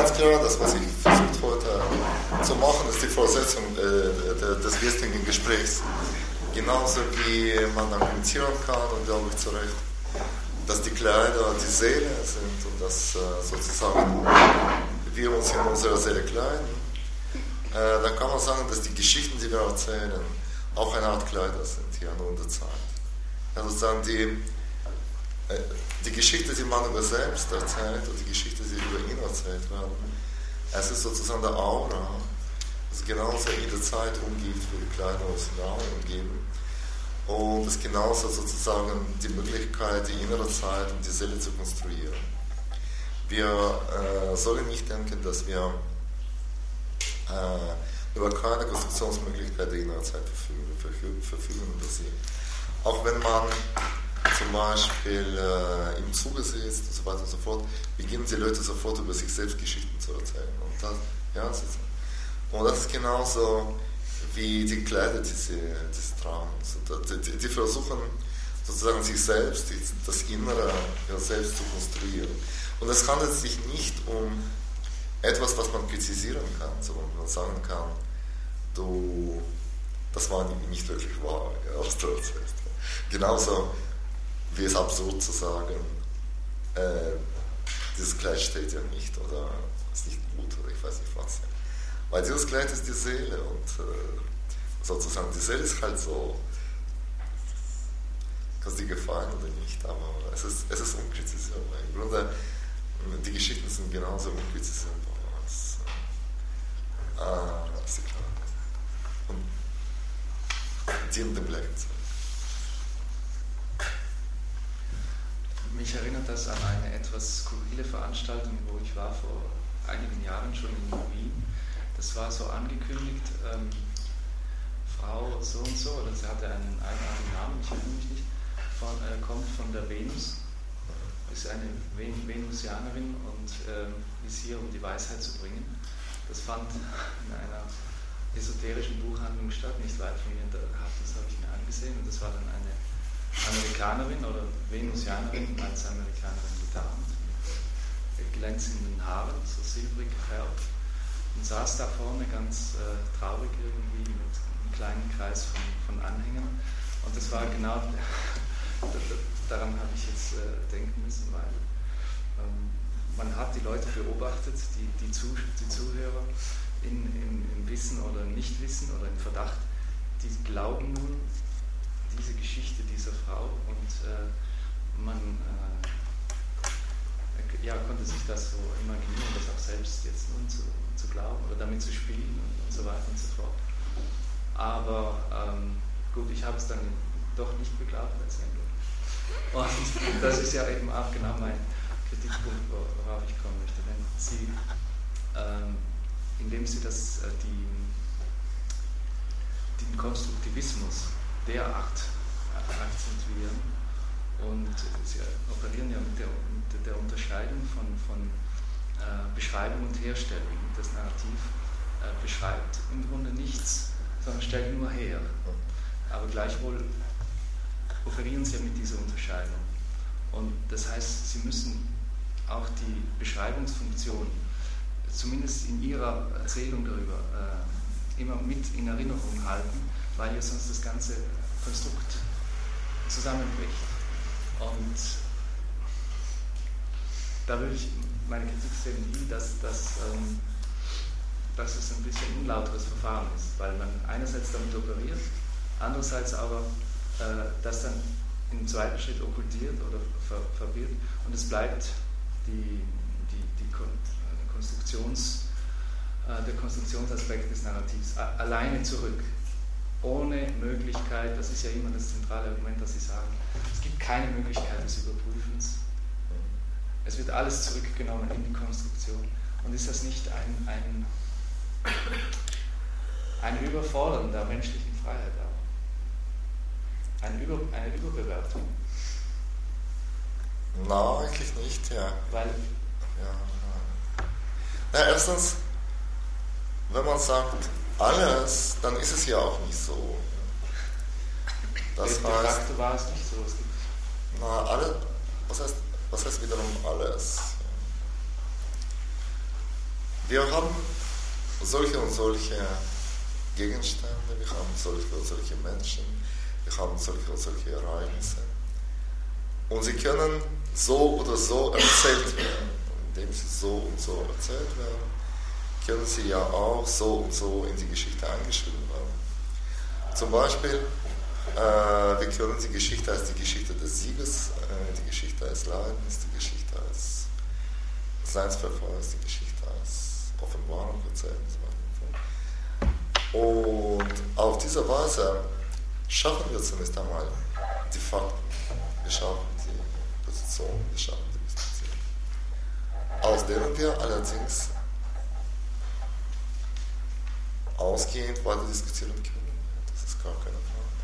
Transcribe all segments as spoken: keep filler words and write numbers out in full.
ganz klar, das, was ich versucht heute zu machen, ist die Fortsetzung äh, des gestrigen Gesprächs. Genauso wie man argumentieren kann, und glaube ich zu Recht, dass die Kleider die Seele sind und dass äh, sozusagen wir uns in unserer Seele kleiden, äh, dann kann man sagen, dass die Geschichten, die wir erzählen, auch eine Art Kleider sind, hier nur in der Zeit. Ja, sozusagen die, äh, die Geschichte, die man über selbst erzählt, und die Geschichte, die über ihn erzählt werden, es ist sozusagen der Aura, das genauso in der Zeit umgibt, wie die Kleider uns im Raum umgeben. Und es genauso sozusagen die Möglichkeit, die innere Zeit und die Seele zu konstruieren. Wir äh, sollen nicht denken, dass wir äh, über keine Konstruktionsmöglichkeit der inneren Zeit verfügen. Wir verfügen, verfügen über sie. Auch wenn man zum Beispiel äh, im Zuge sitzt und so weiter und so fort, beginnen die Leute sofort über sich selbst Geschichten zu erzählen. Und das, ja, das ist, und das ist genauso wie die Kleider, die sie, die sie tragen. Also die, die versuchen sozusagen sich selbst, das Innere ja, selbst zu konstruieren. Und es handelt sich nicht um etwas, was man kritisieren kann, sondern man sagen kann, du, das war nicht wirklich wahr, ja, was du erzählst. Genauso wie es absurd zu sagen, äh, dieses Kleid steht ja nicht oder ist nicht gut oder ich weiß nicht was. Weil dieses Kleid ist die Seele und äh, sozusagen die Seele ist halt so, kann es dir gefallen oder nicht, aber es ist, es ist unkritisierbar. Im Grunde, die Geschichten sind genauso unkritisierbar als, äh, als die Kleider. Und dienen dem gleichen Zweck. Mich erinnert das an eine etwas skurrile Veranstaltung, wo ich war vor einigen Jahren schon in Wien. Das war so angekündigt, ähm, Frau so und so, oder sie hatte einen eigenartigen Namen, ich erinnere mich nicht, von, äh, kommt von der Venus, ist eine Ven Venusianerin und ähm, ist hier, um die Weisheit zu bringen. Das fand in einer esoterischen Buchhandlung statt, nicht weit von mir, das habe ich mir angesehen, und das war dann eine Amerikanerin oder Venusianerin als Amerikanerin getarnt, mit glänzenden Haaren, so silbrig gefärbt, und saß da vorne ganz äh, traurig irgendwie mit einem kleinen Kreis von, von Anhängern. Und das war genau, daran habe ich jetzt äh, denken müssen, weil ähm, man hat die Leute beobachtet, die, die, Zuh die Zuhörer in, in, im Wissen oder im Nichtwissen oder im Verdacht, die glauben nun diese Geschichte dieser Frau, und äh, man äh, ja, konnte sich das so imaginieren, das auch selbst jetzt nun zu, zu glauben oder damit zu spielen und, und so weiter und so fort. Aber ähm, gut, ich habe es dann doch nicht beglaubt letztendlich. Und das ist ja eben auch genau mein Kritikpunkt, worauf ich kommen möchte. Wenn Sie, ähm, indem Sie das, äh, die, den Konstruktivismus derart akzentuieren, und Sie operieren ja mit der, mit der Unterscheidung von, von äh, Beschreibung und Herstellung. Das Narrativ äh, beschreibt im Grunde nichts, sondern stellt nur her. Aber gleichwohl operieren Sie ja mit dieser Unterscheidung. Und das heißt, Sie müssen auch die Beschreibungsfunktion, zumindest in Ihrer Erzählung darüber, äh, immer mit in Erinnerung halten, weil ja sonst das ganze Konstrukt zusammenbricht. Und da würde ich meine Kritik sehen, die, dass, dass, ähm, dass es ein bisschen unlauteres Verfahren ist, weil man einerseits damit operiert, andererseits aber äh, das dann im zweiten Schritt okkultiert oder ver verwirrt, und es bleibt die, die, die Kon Konstruktions, äh, der Konstruktionsaspekt des Narrativs alleine zurück. Ohne Möglichkeit, das ist ja immer das zentrale Argument, das Sie sagen, es gibt keine Möglichkeit des Überprüfens. Es wird alles zurückgenommen in die Konstruktion. Und ist das nicht ein, ein, ein Überfordern der menschlichen Freiheit auch? Eine, Über, eine Überbewertung? Na, eigentlich nicht, ja. Weil? Ja, ja. Na, erstens, wenn man sagt, alles, dann ist es ja auch nicht so. Das heißt, de facto war es nicht so. Es gibt na, alle, was heißt, was heißt wiederum alles? wir haben solche und solche Gegenstände, wir haben solche und solche Menschen, wir haben solche und solche Ereignisse. Und sie können so oder so erzählt werden. Und indem sie so und so erzählt werden, können sie ja auch so und so in die Geschichte eingeschrieben werden. Zum Beispiel, äh, wir können die Geschichte als die Geschichte des Sieges, äh, die Geschichte als Leidens, die Geschichte als Seinsverfalls, die Geschichte als Offenbarung erzählen und so weiter. Und auf diese Weise schaffen wir zunächst einmal die Fakten, wir schaffen die Position, wir schaffen die Diskussion, aus denen wir allerdings ausgehend weiter diskutieren können. Das ist gar keine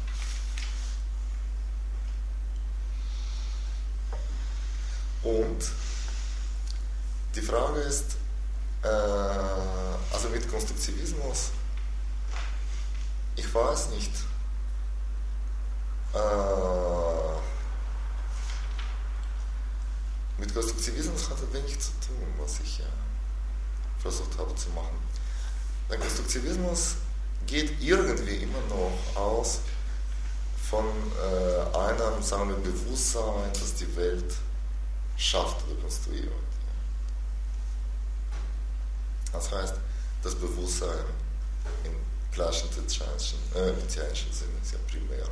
Frage. Und die Frage ist, äh, also mit Konstruktivismus, ich weiß nicht, äh, mit Konstruktivismus hat es wenig zu tun, was ich ja versucht habe zu machen. Der Konstruktivismus geht irgendwie immer noch aus von äh, einem, sagen wir, Bewusstsein, das die Welt schafft oder konstruiert. Das heißt, das Bewusstsein im gleichen äh, Nietzscheanischen Sinne ist ja primär.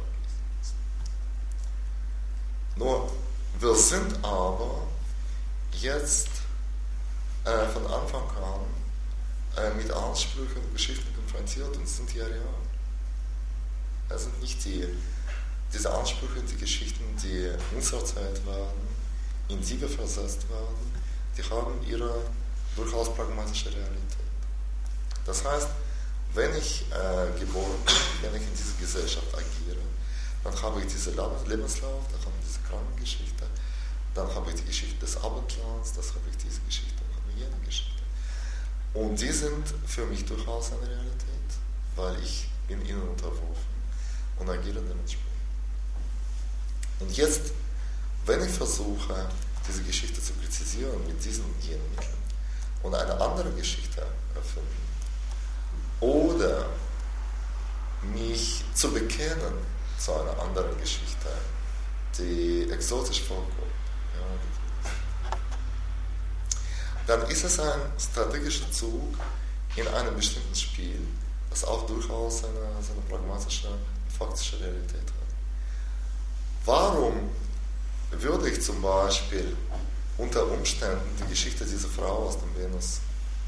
Nur, wir sind aber jetzt äh, von Anfang an äh, mit Ansprüchen und Geschichten konfrontiert und sind ja real. Es sind nicht die, diese Ansprüche und die Geschichten, die uns erzählt werden, in die wir versetzt werden, die haben ihre durchaus pragmatische Realität. Das heißt, wenn ich äh, geboren bin, wenn ich in dieser Gesellschaft agiere, dann habe ich diesen Lebenslauf, dann habe ich diese Krankengeschichte, dann habe ich die Geschichte des Abendlands, das habe ich diese Geschichte, dann habe ich jene Geschichte. Und die sind für mich durchaus eine Realität, weil ich bin ihnen unterworfen und agiere dementsprechend. Und jetzt, wenn ich versuche, diese Geschichte zu präzisieren mit diesen und jenen Mitteln und eine andere Geschichte erfinden oder mich zu bekennen zu einer anderen Geschichte, die exotisch vorkommt, ja, dann ist es ein strategischer Zug in einem bestimmten Spiel, das auch durchaus eine, eine pragmatische und faktische Realität hat. Warum würde ich zum Beispiel unter Umständen die Geschichte dieser Frau aus dem Venus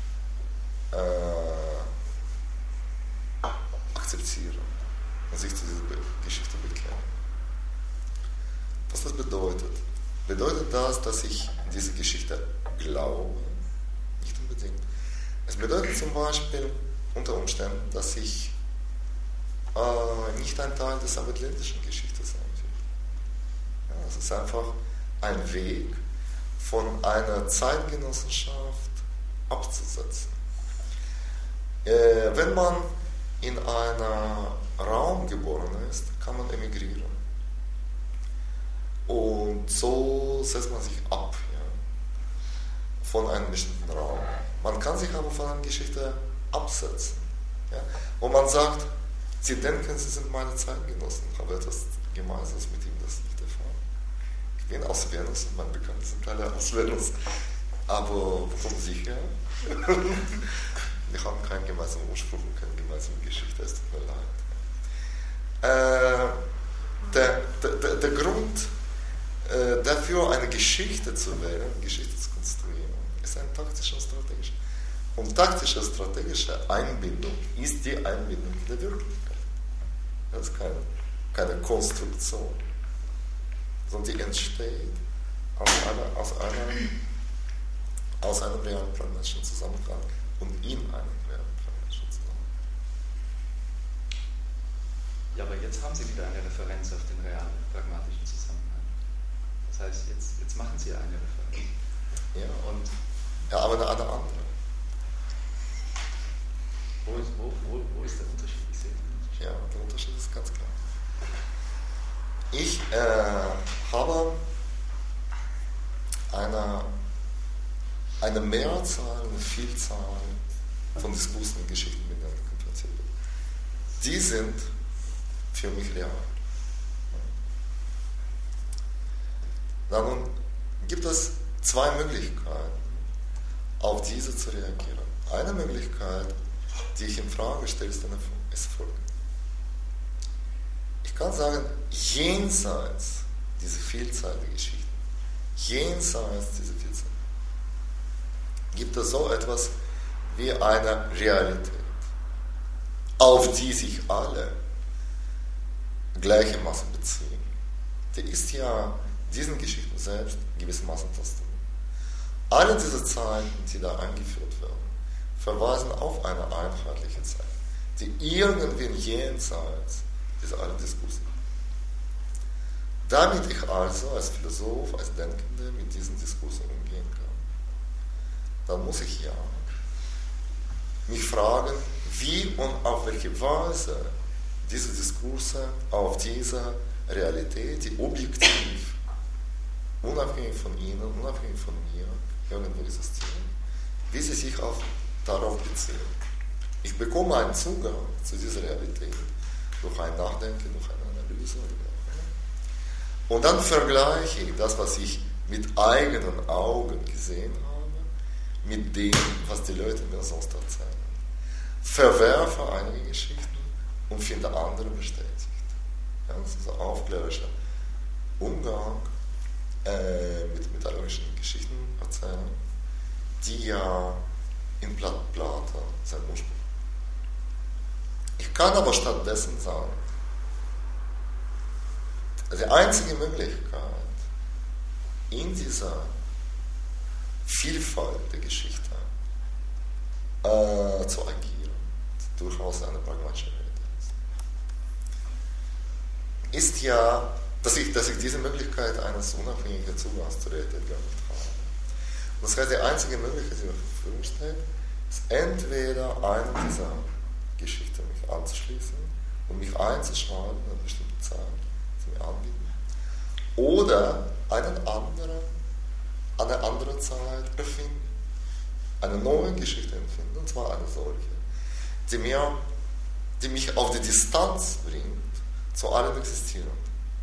äh, akzeptieren und sich zu dieser Geschichte bekennen? Was das bedeutet? Bedeutet das, dass ich in diese Geschichte glaube? Nicht unbedingt. Es bedeutet zum Beispiel unter Umständen, dass ich äh, nicht ein Teil des abendländischen Geschichte sein will. Ja, es ist einfach ein Weg, von einer Zeitgenossenschaft abzusetzen. Äh, wenn man in einem Raum geboren ist, kann man emigrieren. Und so setzt man sich ab, ja, von einem bestimmten Raum. Man kann sich aber von einer Geschichte absetzen. Ja, wo man sagt, Sie denken, Sie sind meine Zeitgenossen, aber etwas Gemeinsames mit ihm, das ist nicht der Fall. Ich bin aus Venus und meine Bekannten sind alle aus Venus. Aber wo kommen Sie her? Wir haben keinen gemeinsamen Ursprung und keine gemeinsame Geschichte, es tut mir leid. Äh, der, der, der Grund äh, dafür, eine Geschichte zu wählen, eine Geschichte zu konstruieren, ist ein taktischer und strategischer. Und taktische, strategische Einbindung ist die Einbindung in der Wirklichkeit. Das ist keine, keine Konstruktion, sondern die entsteht aus, einer, aus, einer, aus einem realen pragmatischen Zusammenhang und in einem realen pragmatischen Zusammenhang. Ja, aber jetzt haben Sie wieder eine Referenz auf den realen pragmatischen Zusammenhang. Das heißt, jetzt, jetzt machen Sie eine Referenz. Ja, und ja, aber eine, eine andere. Wo ist, wo, wo, wo ist der Unterschied? Ich sehe den Unterschied. Ja, der Unterschied ist ganz klar. Ich äh, habe eine, eine Mehrzahl, eine Vielzahl von Diskursen und Geschichten miteinander konfrontiert wird. Die sind für mich real. Na nun gibt es zwei Möglichkeiten, auf diese zu reagieren. Eine Möglichkeit, die ich in Frage stelle, ist folgende. Ich kann sagen, jenseits dieser Vielzahl der Geschichten, jenseits dieser Vielzahl, gibt es so etwas wie eine Realität, auf die sich alle gleichermaßen beziehen. Die ist ja diesen Geschichten selbst gewissermaßen Tastung. Alle diese Zeiten, die da eingeführt werden, verweisen auf eine einheitliche Zeit, die irgendwie jenseits dieser allen Diskurse. Damit ich also als Philosoph, als Denkender mit diesen Diskursen umgehen kann, dann muss ich ja mich fragen, wie und auf welche Weise diese Diskurse auf dieser Realität, die objektiv, unabhängig von Ihnen, unabhängig von mir, irgendwo existieren, wie sie sich auf, darauf beziehen. Ich bekomme einen Zugang zu dieser Realität durch ein Nachdenken, durch eine Analyse. Und dann vergleiche ich das, was ich mit eigenen Augen gesehen habe, mit dem, was die Leute mir sonst erzählen. Verwerfe einige Geschichten und finde andere bestätigt. Ja, das ist ein aufklärerischer Umgang äh, mit metallurgischen Geschichten erzählen, die ja in Platon sein Ursprung. Ich kann aber stattdessen sagen, die einzige Möglichkeit, in dieser Vielfalt der Geschichte äh, zu agieren, durchaus eine pragmatische Realität ist, ist ja, dass ich, dass ich diese Möglichkeit eines unabhängigen Zugangs zur Realität gar nicht habe. Das heißt, die einzige Möglichkeit, die mir zur Verfügung steht, ist entweder einer dieser Geschichten mich anzuschließen und mich einzuschreiben in einer bestimmten Zeit, die mir anbieten, oder einen anderen, eine andere Zeit erfinden, eine neue Geschichte empfinden, und zwar eine solche, die, mir, die mich auf die Distanz bringt zu allen Existierenden.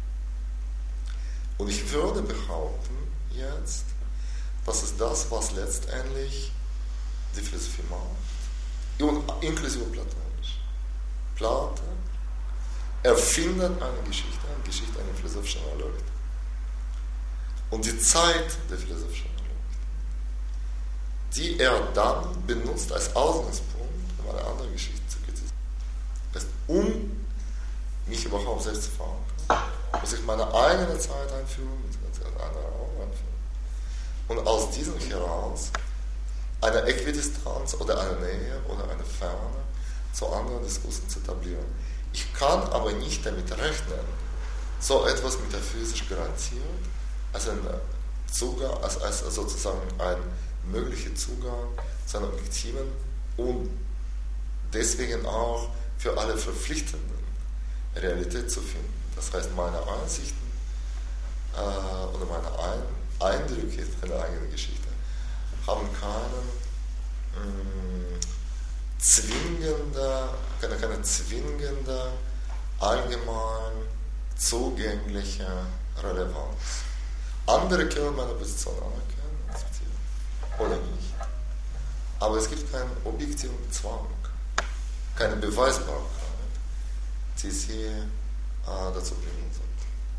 Und ich würde behaupten jetzt, das ist das, was letztendlich die Philosophie macht, inklusive platonisch. Platon erfindet eine Geschichte, eine Geschichte einer philosophischen Erleuchtung. Und die Zeit der philosophischen Erleuchtung, die er dann benutzt als Ausgangspunkt, um eine andere Geschichte zu kritisieren, ist, um mich überhaupt selbst zu verankern, muss ich meine eigene Zeit einführen, eine andere auch einführen. Und aus diesem heraus eine Äquidistanz oder eine Nähe oder eine Ferne zu anderen Diskursen zu etablieren. Ich kann aber nicht damit rechnen, so etwas metaphysisch garantiert, als ein Zugang, als, als sozusagen ein möglicher Zugang zu einer objektiven und deswegen auch für alle verpflichtenden Realität zu finden. Das heißt, meine Ansichten äh, oder meine Ein Eindrücke in der eigenen Geschichte haben keinen mh, zwingende, keine, keine zwingende, allgemein zugängliche Relevanz. Andere können meine Position anerkennen, akzeptieren oder nicht. Aber es gibt keinen objektiven Zwang, keine Beweisbarkeit, die sie äh, dazu bringen sollte.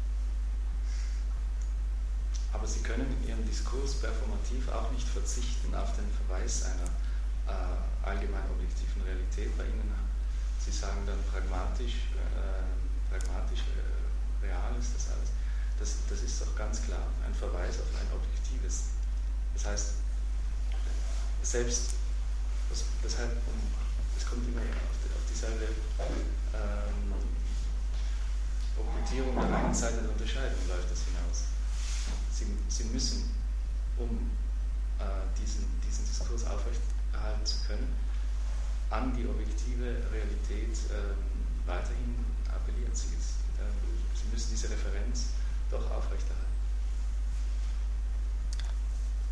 Aber Sie können in Ihrem Diskurs performativ auch nicht verzichten auf den Verweis einer äh, allgemein objektiven Realität bei Ihnen. Sie sagen dann pragmatisch, äh, pragmatisch äh, real ist das alles. Das, das ist doch ganz klar ein Verweis auf ein objektives. Das heißt, selbst, das, deshalb, es kommt immer auf, die, auf dieselbe ähm, Orientierung der einen Seite der Unterscheidung läuft das hinaus. Sie, Sie müssen, um äh, diesen, diesen Diskurs aufrechterhalten zu können, an die objektive Realität äh, weiterhin appellieren. Sie, äh, Sie müssen diese Referenz doch aufrechterhalten. Ich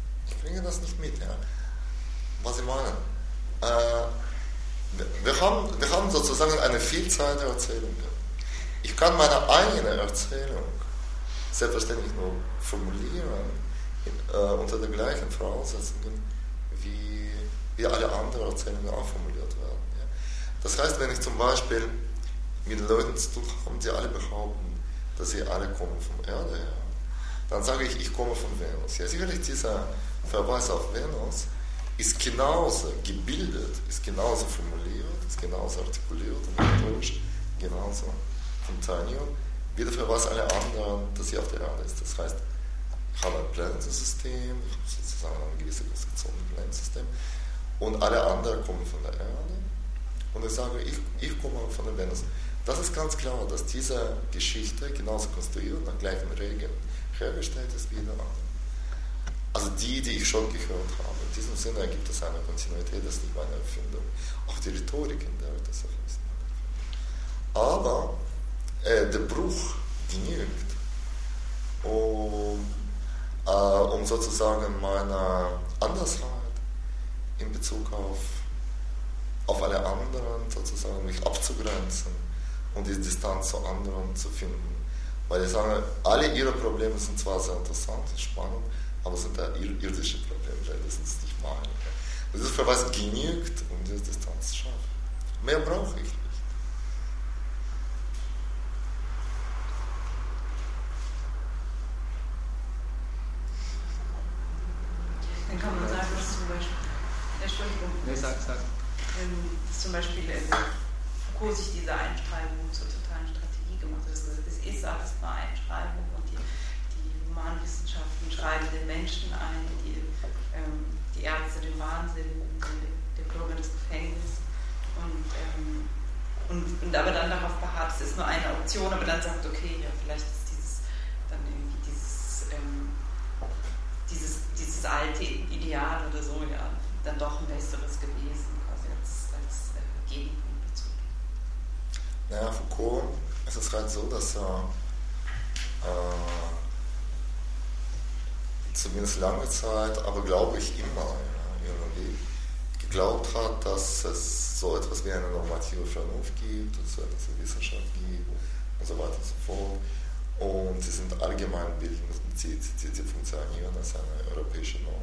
bringen das nicht mit. Ja. Was ich meine, äh, wir, haben, wir haben sozusagen eine Vielzahl der Erzählungen. Ich kann meine eigene Erzählung selbstverständlich nur formulieren in, äh, unter den gleichen Voraussetzungen, wie, wie alle anderen Erzählungen auch formuliert werden. Ja. Das heißt, wenn ich zum Beispiel mit den Leuten zu tun habe, die alle behaupten, dass sie alle kommen von Erde her, dann sage ich, ich komme von Venus. Ja, sicherlich dieser Verweis auf Venus ist genauso gebildet, ist genauso formuliert, ist genauso artikuliert und rhetorisch genauso funktioniert, wie der Verweis aller anderen, dass sie auf der Erde ist. Das heißt, ich habe ein Planetensystem, ich habe sozusagen eine gewisse Konstruktion im Planetensystem und alle anderen kommen von der Erde und ich sage, ich, ich komme von der Venus. Das ist ganz klar, dass diese Geschichte genauso konstruiert, nach gleichen Regeln hergestellt ist wie der andere. Also die, die ich schon gehört habe. In diesem Sinne ergibt es eine Kontinuität, das ist nicht meine Erfindung. Auch die Rhetorik in der das ist nicht meine Erfindung. Aber äh, der Bruch genügt, um, äh, um sozusagen meine Andersheit in Bezug auf, auf alle anderen sozusagen mich abzugrenzen und die Distanz zu anderen zu finden. Weil ich sage, alle ihre Probleme sind zwar sehr interessant und spannend, aber es sind da irdische Probleme, weil das ist nicht meine. Und dieser Verweis genügt, um diese Distanz zu schaffen. Mehr brauche ich nicht. Dann kann man sagen, dass zum Beispiel, Entschuldigung, nee, sag, sag. dass zum Beispiel Foucault sich diese Einschreibung zur totalen Strategie gemacht hat. Also es ist alles nur Einschreibung und die, die Humanwissenschaften schreiben den Menschen ein, die, ähm, die Ärzte den Wahnsinn, der Bürger das Gefängnis und, ähm, und, und aber dann darauf beharrt, es ist nur eine Option, aber dann sagt, okay, ja, vielleicht ist dieses dann irgendwie dieses, ähm, dieses, dieses alte Ideal oder so, ja, dann doch ein besseres gewesen, quasi als, als äh, Gegenpunkt dazu. Naja, Foucault, es ist halt so, dass er äh, zumindest lange Zeit, aber glaube ich immer, ja, irgendwie geglaubt hat, dass es so etwas wie eine normative Vernunft gibt, und so etwas wie Wissenschaft gibt und so weiter und so fort. Und sie sind allgemeinbildend, sie, sie, sie funktionieren als eine europäische Norm.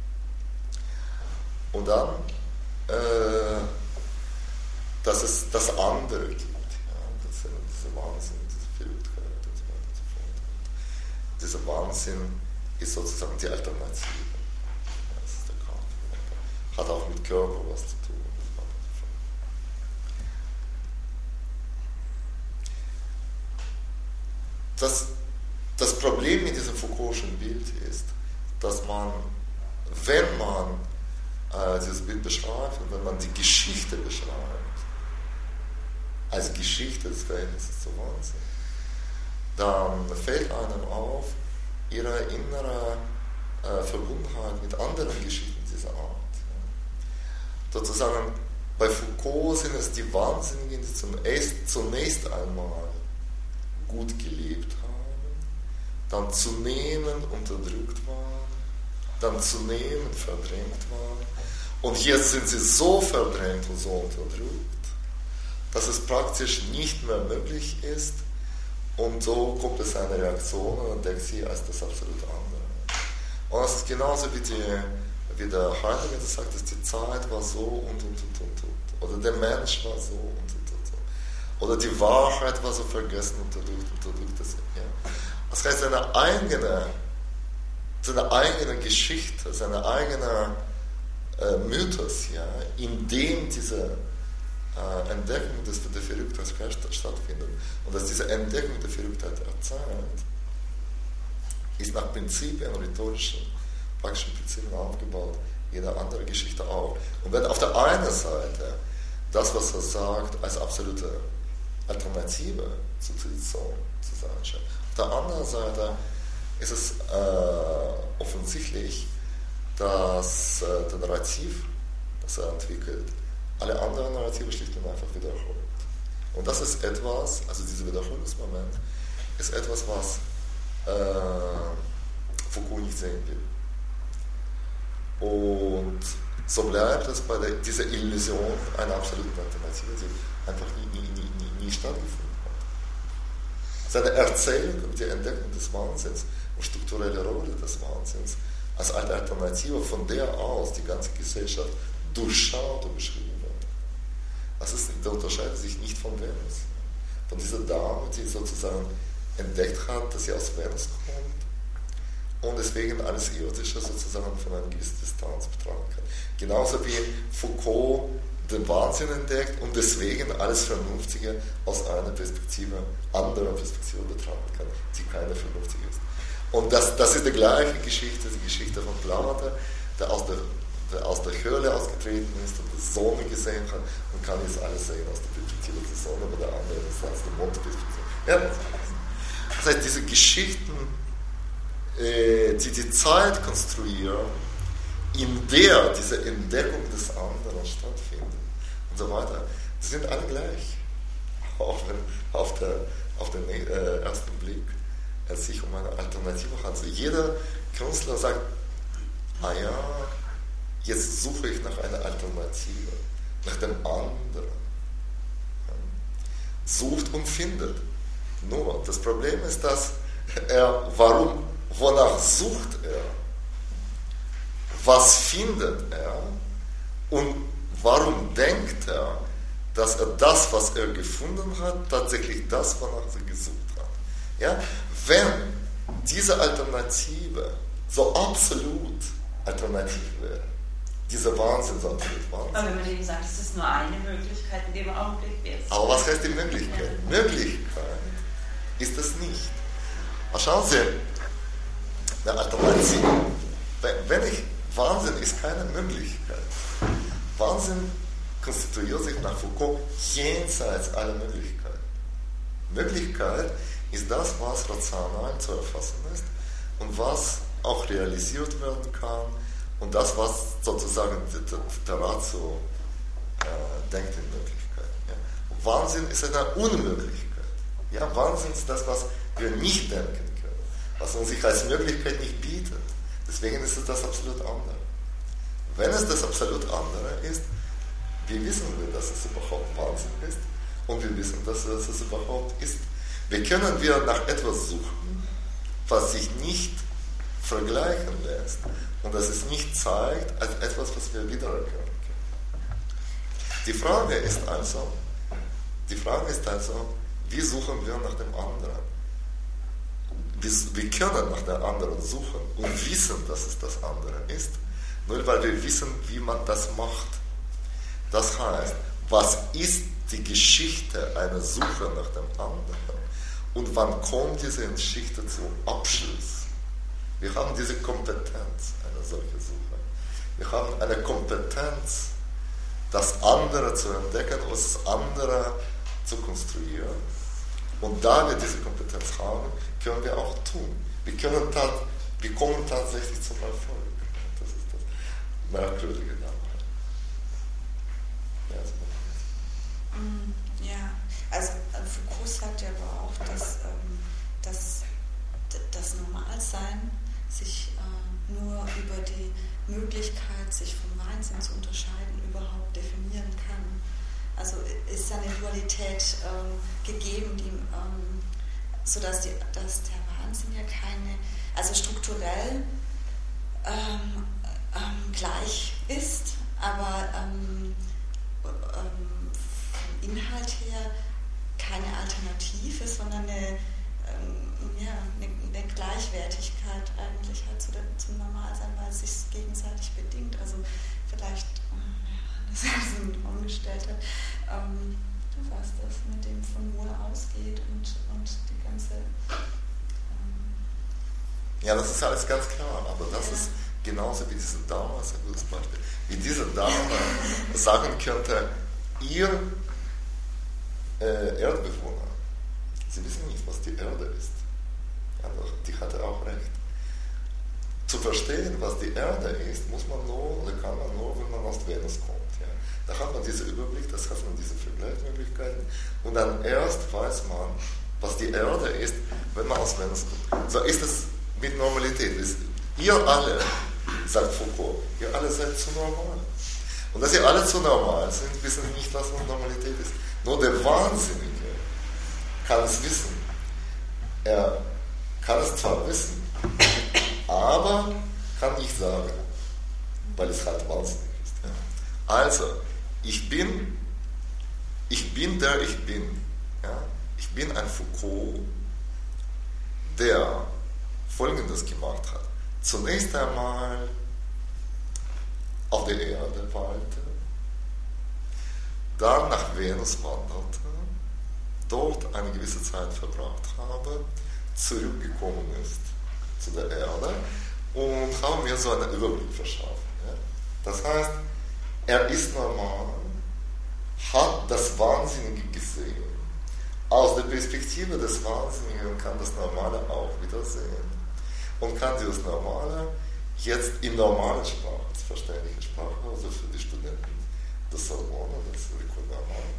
Und dann, äh, dass es das andere gibt, ja, das, diese Wahnsinn, diese Verrücktheit und so weiter und so fort. Und dieser Wahnsinn ist sozusagen die Alternative. Ja, das ist der Kampf. Hat auch mit Körper was zu tun. Und so weiter und so fort. Das, das Problem mit diesem Foucault'schen Bild ist, dass man, wenn man äh, dieses Bild beschreibt und wenn man die Geschichte beschreibt, als Geschichte des Verhältnisses zu Wahnsinn, dann fällt einem auf ihre innere äh, Verbundenheit mit anderen Geschichten dieser Art. Ja. Sozusagen bei Foucault sind es die Wahnsinnigen, die zunächst, zunächst einmal gut gelebt haben, dann zunehmend unterdrückt waren, dann zunehmend verdrängt waren und jetzt sind sie so verdrängt und so unterdrückt, dass es praktisch nicht mehr möglich ist und so kommt es eine Reaktion und entdeckt sie als das absolut andere. Und es ist genauso wie, die, wie der Heidegger sagt, dass die Zeit war so und und und und und oder der Mensch war so und und und und oder die Wahrheit war so vergessen und unterdrückt und unterdrückt. Das, ja. Das heißt, seine eigene, seine eigene Geschichte, seine eigene äh, Mythos, ja, in dem diese äh, Entdeckung des, der Verrücktheit stattfindet und dass diese Entdeckung der Verrücktheit erzählt, ist nach Prinzipien, rhetorischen, praktischen Prinzipien aufgebaut, jede andere Geschichte auch. Und wenn auf der einen Seite das, was er sagt, als absolute Alternative zur Tradition zu sein scheint, auf der anderen Seite ist es äh, offensichtlich, dass äh, der Narrativ, das er entwickelt, alle anderen Narrative schlicht und einfach wiederholt. Und das ist etwas, also dieser Wiederholungsmoment, ist etwas, was äh, Foucault nicht sehen will. Und so bleibt es bei der, dieser Illusion einer absoluten Alternative, die einfach nie, nie, nie, nie, nie stattgefunden hat. Seine Erzählung über die Entdeckung des Wahnsinns und strukturelle Rolle des Wahnsinns als eine Alternative, von der aus die ganze Gesellschaft durchschaut und beschrieben wird. Das ist, der unterscheidet sich nicht von Venus. Von dieser Dame, die sozusagen entdeckt hat, dass sie aus Venus kommt und deswegen alles Irdische sozusagen von einer gewissen Distanz betrachten kann. Genauso wie Foucault den Wahnsinn entdeckt und deswegen alles Vernünftige aus einer Perspektive, anderer Perspektive betrachten kann, die keine vernünftige ist. Und das, das ist die gleiche Geschichte, die Geschichte von Platon, der aus der, der aus der Höhle ausgetreten ist und die Sonne gesehen hat und kann jetzt alles sehen aus der Perspektive der Sonne, aber der andere ist aus der Mondperspektive. Ja, das heißt, diese Geschichten, äh, die die Zeit konstruieren, in der diese Entdeckung des anderen stattfindet und so weiter, die sind alle gleich. Auch wenn auf, der, auf den äh, ersten Blick es sich um eine Alternative handelt. Also jeder Künstler sagt, ah ja, jetzt suche ich nach einer Alternative, nach dem anderen. Sucht und findet. Nur, das Problem ist, dass er, warum, wonach sucht er? Was findet er? Und warum denkt er, dass er das, was er gefunden hat, tatsächlich das, wonach er gesucht hat? Ja? Wenn diese Alternative so absolut alternativ wäre, dieser Wahnsinn so absolut Wahnsinn. Aber wenn man eben sagt, es ist nur eine Möglichkeit, in dem Augenblick wäre es. Aber was heißt die Möglichkeit? Ja. Möglichkeit ist es nicht. Aber schauen Sie, eine Alternative, wenn ich, Wahnsinn ist keine Möglichkeit. Wahnsinn konstituiert sich nach Foucault jenseits aller Möglichkeiten. Möglichkeit ist das, was rational zu erfassen ist und was auch realisiert werden kann und das, was sozusagen der, der Ratio äh, denkt in Möglichkeit. Ja. Wahnsinn ist eine Unmöglichkeit. Ja, Wahnsinn ist das, was wir nicht denken können, was uns sich als Möglichkeit nicht bietet. Deswegen ist es das absolut andere. Wenn es das absolut andere ist, wie wissen wir, dass es überhaupt Wahnsinn ist und wir wissen, dass es, es überhaupt ist. Wie können wir nach etwas suchen, was sich nicht vergleichen lässt und das es nicht zeigt als etwas, was wir wiedererkennen können. Die Frage ist also, die Frage ist also, wie suchen wir nach dem anderen? Wir, wir können nach dem anderen suchen und wissen, dass es das andere ist, nur weil wir wissen, wie man das macht. Das heißt, was ist die Geschichte einer Suche nach dem anderen? Und wann kommt diese Geschichte zum Abschluss? Wir haben diese Kompetenz, eine solche Suche. Wir haben eine Kompetenz, das andere zu entdecken und das andere zu konstruieren. Und da wir diese Kompetenz haben, können wir auch tun. Wir, können tat, wir kommen tatsächlich zum Erfolg. Das ist das Merkwürdige daran. Ja, also Foucault sagt ja aber auch, dass, ähm, dass das Normalsein sich äh, nur über die Möglichkeit, sich vom Wahnsinn zu unterscheiden, überhaupt definieren kann. Also ist eine Dualität ähm, gegeben, die, ähm, sodass die, dass der Wahnsinn ja keine, also strukturell ähm, ähm, gleich ist, aber ähm, ähm, vom Inhalt her keine Alternative, sondern eine, ähm, ja, eine, eine Gleichwertigkeit eigentlich halt zu der, zum Normalsein, weil es sich gegenseitig bedingt. Also vielleicht, äh, das er so umgestellt hat, ähm, was das mit dem von Moore ausgeht und, und die ganze... Ähm, ja, das ist alles ganz klar, aber das ja. ist genauso wie diese Dame, das ist ein gutes Beispiel, wie diese Dame sagen könnte, ihr äh, Erdbewohner, sie wissen nicht, was die Erde ist. Also, die hatte auch recht. Zu verstehen, was die Erde ist, muss man nur, oder kann man nur, wenn man aus Venus kommt. Ja. Da hat man diesen Überblick, das hat man diese Vergleichsmöglichkeiten und dann erst weiß man, was die Erde ist, wenn man aus Venus kommt. So ist es mit Normalität. Ihr alle sagt Foucault, ihr alle seid zu normal. Und dass ihr alle zu normal sind, wissen sie nicht, was Normalität ist. Nur der Wahnsinnige kann es wissen. Er kann es zwar wissen, aber kann nicht sagen, weil es halt wahnsinnig ist. Ja. Also, ich bin, ich bin der ich bin. Ja. Ich bin ein Foucault, der Folgendes gemacht hat. Zunächst einmal auf der Erde weilte, dann nach Venus wanderte, dort eine gewisse Zeit verbracht habe, zurückgekommen ist zu der Erde und habe mir so einen Überblick verschafft. Ja? Das heißt, er ist normal, hat das Wahnsinnige gesehen, aus der Perspektive des Wahnsinnigen kann das Normale auch wieder sehen und kann dieses Normale jetzt in normalen Sprache, als verständliche Sprache, also für die Studenten des Sorbonne, das Rekordarmal,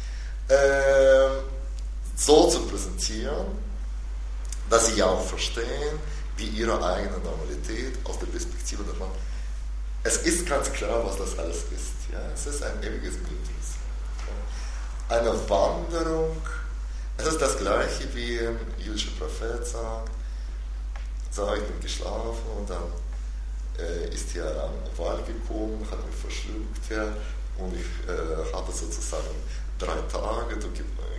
äh, so zu präsentieren, dass sie auch verstehen, wie ihre eigene Normalität aus der Perspektive der Mann. Es ist ganz klar, was das alles ist. Ja? Es ist ein ewiges Mythos. Ja? Eine Wanderung, es ist das Gleiche, wie ein jüdischer Prophet sagt, so, ich bin geschlafen und dann äh, ist hier ein Wal gekommen, hat mich verschluckt, ja, und ich äh, habe sozusagen drei Tage äh,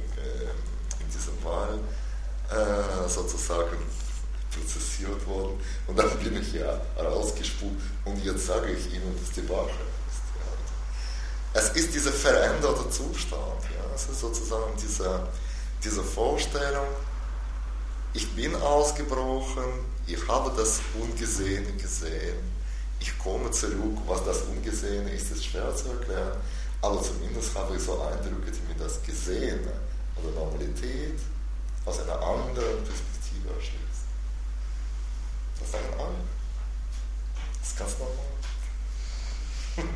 in diesem Wal äh, sozusagen prozessiert worden und dann bin ich ja rausgespuckt und jetzt sage ich Ihnen, dass die Wahrheit ist. Ja. Es ist dieser veränderte Zustand, ja. Es ist sozusagen diese, diese Vorstellung, ich bin ausgebrochen, ich habe das Ungesehene gesehen, ich komme zurück, was das Ungesehene ist, ist schwer zu erklären, aber zumindest habe ich so Eindrücke, die mir das Gesehene oder Normalität aus einer anderen Perspektive erschließt. Das sagen alle. Das ist ganz normal.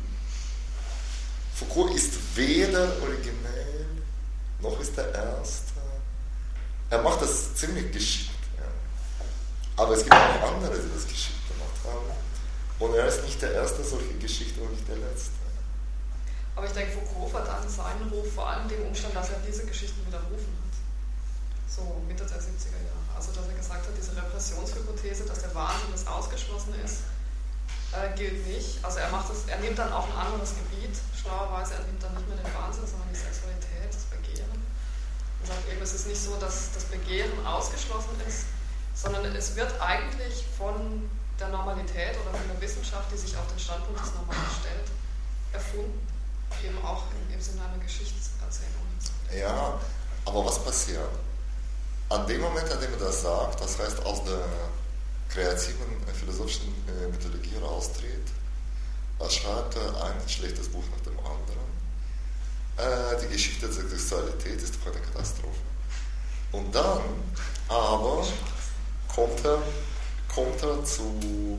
Foucault ist weder originell, noch ist er Erste. Er macht das ziemlich geschickt. Ja. Aber es gibt auch andere, die das geschickt gemacht haben. Und er ist nicht der Erste solche Geschichte und nicht der Letzte. Aber ich denke, Foucault verdankt seinen Ruf vor allem dem Umstand, dass er diese Geschichten widerrufen hat. So Mitte der siebziger Jahre. Also, dass er gesagt hat, diese Repressionshypothese, dass der Wahnsinn das Ausgeschlossene ist, äh, gilt nicht. Also, er, macht das, er nimmt dann auch ein anderes Gebiet, schlauerweise. Er nimmt dann nicht mehr den Wahnsinn, sondern die Sexualität, das Begehren. Und sagt eben, es ist nicht so, dass das Begehren ausgeschlossen ist, sondern es wird eigentlich von der Normalität oder von der Wissenschaft, die sich auf den Standpunkt des Normalen stellt, erfunden. Eben auch im Sinne einer Geschichtserzählung. Ja, aber was passiert? An dem Moment, an dem er das sagt, das heißt aus der kreativen philosophischen Mythologie raustritt, schreibt er ein schlechtes Buch nach dem anderen. Die Geschichte der Sexualität ist doch eine Katastrophe. Und dann aber kommt er, kommt er zu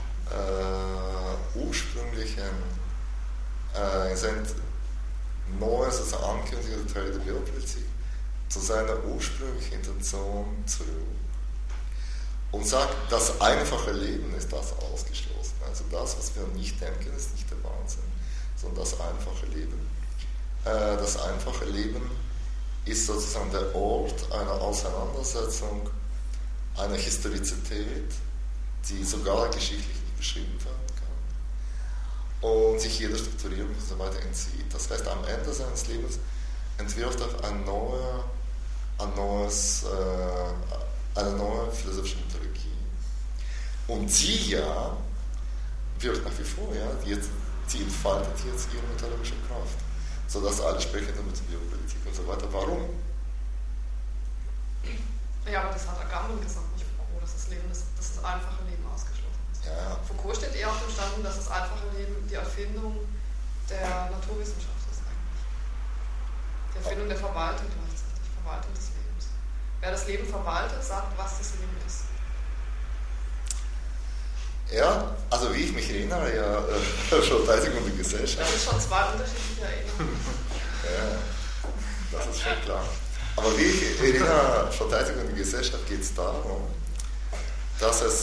äh, ursprünglichen äh, in seinen neues, also Ankündigung der Teile der Biopolitik, zu seiner ursprünglichen Intention zurück und sagt, das einfache Leben ist das ausgeschlossen. Also das, was wir nicht denken, ist nicht der Wahnsinn, sondern das einfache Leben. Äh, das einfache Leben ist sozusagen der Ort einer Auseinandersetzung, einer Historizität, die sogar geschichtlich nicht beschrieben werden kann und sich jeder Strukturierung und so weiter entzieht. Das heißt, am Ende seines Lebens entwirft er ein neue, ein neues, äh, eine neue philosophische Mythologie. Und sie ja wirkt nach wie vor, ja, die, jetzt, die entfaltet jetzt ihre mythologische Kraft, sodass alle sprechen über Biopolitik und so weiter. Warum? Ja, aber das hat Agamben gesagt, nicht Foucault, dass das, Leben, das, das, das einfache Leben ausgeschlossen ist. Ja. Foucault steht eher auf dem Standpunkt, dass das einfache Leben die Erfindung der Naturwissenschaft ist eigentlich. Die Erfindung der Verwaltung gleichzeitig, Verwaltung des Lebens. Wer das Leben verwaltet, sagt, was das Leben ist. Ja, also wie ich mich erinnere, ja, äh, Verteidigung der Gesellschaft. Das ist schon zwei unterschiedliche Erinnerungen. Ja, das ist schon klar. Aber wie ich erinnere, Verteidigung der Gesellschaft geht es darum, dass es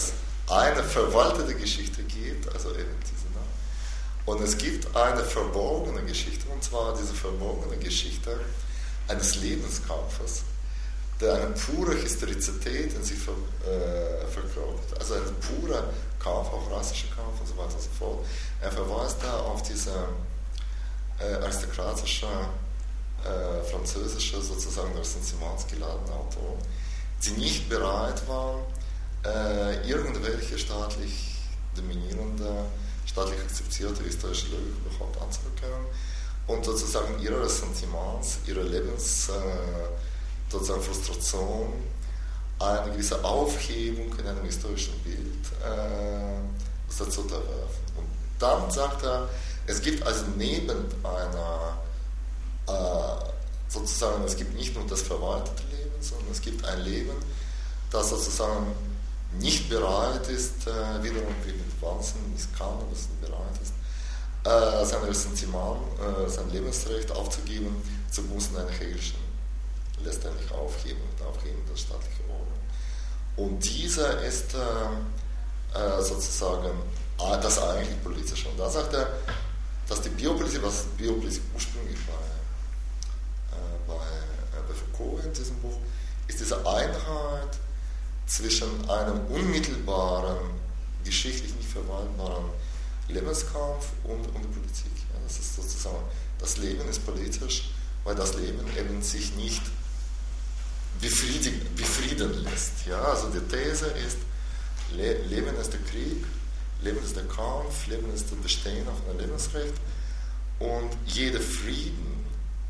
eine verwaltete Geschichte gibt, also eben diese, ne? Und es gibt eine verborgene Geschichte, und zwar diese verborgene Geschichte eines Lebenskampfes, der eine pure Historizität in sich ver, äh, verkörpert, also ein purer Kampf, auch rassischer Kampf und so weiter und so fort. Er verweist da auf diese äh, aristokratische, äh, französische, sozusagen Ressentiments geladene Autoren, die nicht bereit waren, äh, irgendwelche staatlich dominierende, staatlich akzeptierte historische Logik überhaupt anzuerkennen und sozusagen ihre Ressentiments, ihre Lebens, äh, sozusagen Frustration, eine gewisse Aufhebung in einem historischen Bild äh, dazu unterwerfen. Und dann sagt er, es gibt also neben einer, äh, sozusagen, es gibt nicht nur das verwaltete Leben, sondern es gibt ein Leben, das sozusagen nicht bereit ist, äh, wiederum wie mit Wahnsinn, nicht kann, aber es nicht bereit ist, äh, sein Ressentiment, äh, sein Lebensrecht aufzugeben zugunsten einer hegelischen letztendlich Aufhebung, Aufhebung der staatlichen Ordnung. Und dieser ist äh, äh, sozusagen äh, das eigentlich Politische. Und da sagt er, dass die Biopolitik, was Biopolitik ursprünglich bei, äh, bei, äh, bei Foucault in diesem Buch, ist diese Einheit zwischen einem unmittelbaren, geschichtlich nicht verwaltbaren Lebenskampf und, und der Politik. Ja, das ist sozusagen, das Leben ist politisch, weil das Leben eben sich nicht befrieden, befrieden lässt. Ja, also die These ist, Le- Leben ist der Krieg, Leben ist der Kampf, Leben ist das Bestehen auf einem Lebensrecht und jeder Frieden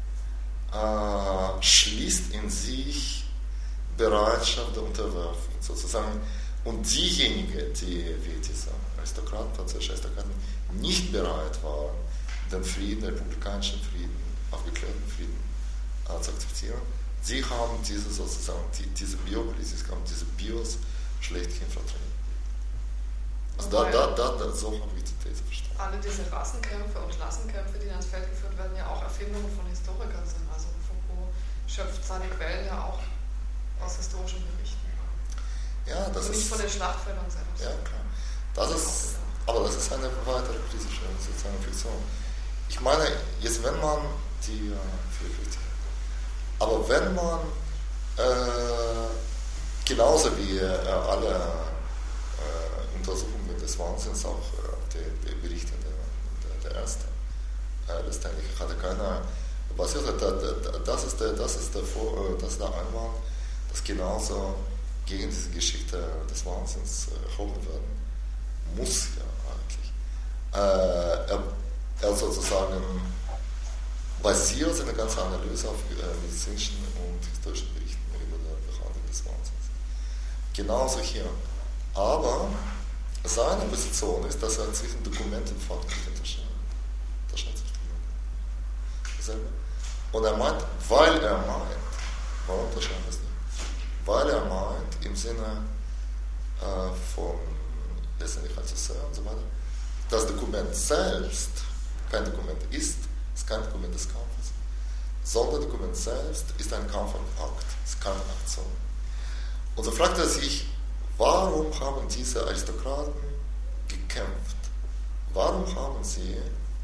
äh, schließt in sich Bereitschaft der Unterwerfung sozusagen. Und diejenigen, die wie diese Aristokraten, französische Aristokraten, nicht bereit waren, den Frieden, den republikanischen Frieden, aufgeklärten Frieden äh, zu akzeptieren, sie haben diese sozusagen, die, diese Biopolitik, haben diese Bios schlechthin vertreten. Also da, da, da, da, so habe ich die These verstanden. Alle diese Rassenkämpfe und Klassenkämpfe, die ans Feld geführt werden, ja auch Erfindungen von Historikern sind. Also Foucault schöpft seine Quellen ja auch aus historischen Berichten. Ja, das also nicht ist, von den Schlachtfeldern selbst. Ja, klar. Das ist, aber das ist eine weitere kritische sozusagen Fiktion. Ich meine, jetzt wenn man die, äh, aber wenn man äh, genauso wie äh, alle äh, Untersuchungen des Wahnsinns, auch äh, die, die Berichte der, der, der Ärzte, äh, letztendlich hatte keiner basiert. Das ist der, das ist der, Vor, das ist der Einwand, dass genauso gegen diese Geschichte des Wahnsinns erhoben werden muss, ja eigentlich. Äh, er, er sozusagen basiert seine ganze Analyse auf äh, medizinischen und historischen Berichten über die Behandlung des Wahnsinns. Genauso hier. Aber seine Position ist, dass er zwischen Dokumenten und Fakten nicht unterscheidet. Das scheint sich dasselbe. Und er meint, weil er meint, warum unterscheiden wir es nicht? Weil er meint, im Sinne äh, von letztendlich Althusser und so weiter, das Dokument selbst kein Dokument ist, ist kein Dokument des Kampfes, sondern das Dokument selbst ist ein Kampfakt, ist keine Aktion. Und so fragt er sich, warum haben diese Aristokraten gekämpft? Warum haben sie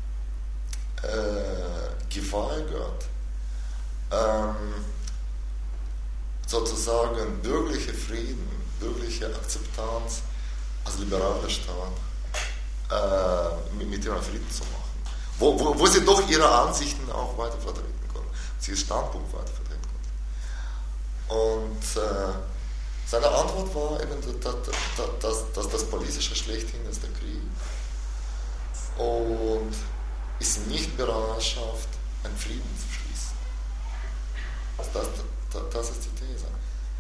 äh, geweigert, ähm, sozusagen bürgerliche Frieden, bürgerliche Akzeptanz als liberaler Staat äh, mit, mit ihrem Frieden zu machen? Wo, wo, wo sie doch ihre Ansichten auch weiter vertreten konnten, sie ihr Standpunkt weiter vertreten konnten. Und äh, seine Antwort war eben, dass, dass, dass das Politische schlechthin ist der Krieg und ist nicht Bereitschaft, einen Frieden zu schließen. Das, das, das ist die These.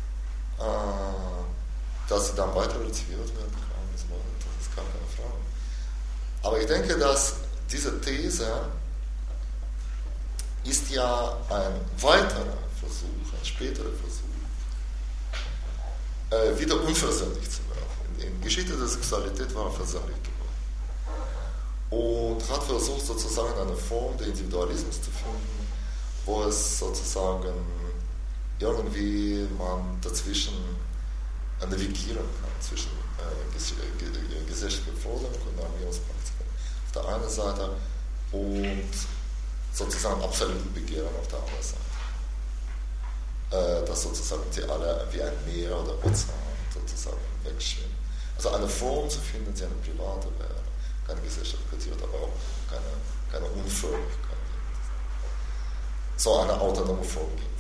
Äh, dass sie dann weiter relativiert werden kann, das ist gar keine Frage. Aber ich denke, dass diese These ist ja ein weiterer Versuch, ein späterer Versuch, äh, wieder unversöhnlich zu werden. In der Geschichte der Sexualität war er versöhnlich geworden. Und hat versucht, sozusagen eine Form des Individualismus zu finden, wo es sozusagen irgendwie man dazwischen navigieren kann, zwischen äh, gesellschaftliche Forderung und Ernährungspraktiken auf der einen Seite und sozusagen absolute Begehren auf der anderen Seite. Äh, dass sozusagen die alle wie ein Meer oder Ozean sozusagen wegschwimmen. Also eine Form zu finden, die eine private wäre, keine gesellschaftliche, aber auch keine, keine Unförmigkeit. So eine autonome Form geben.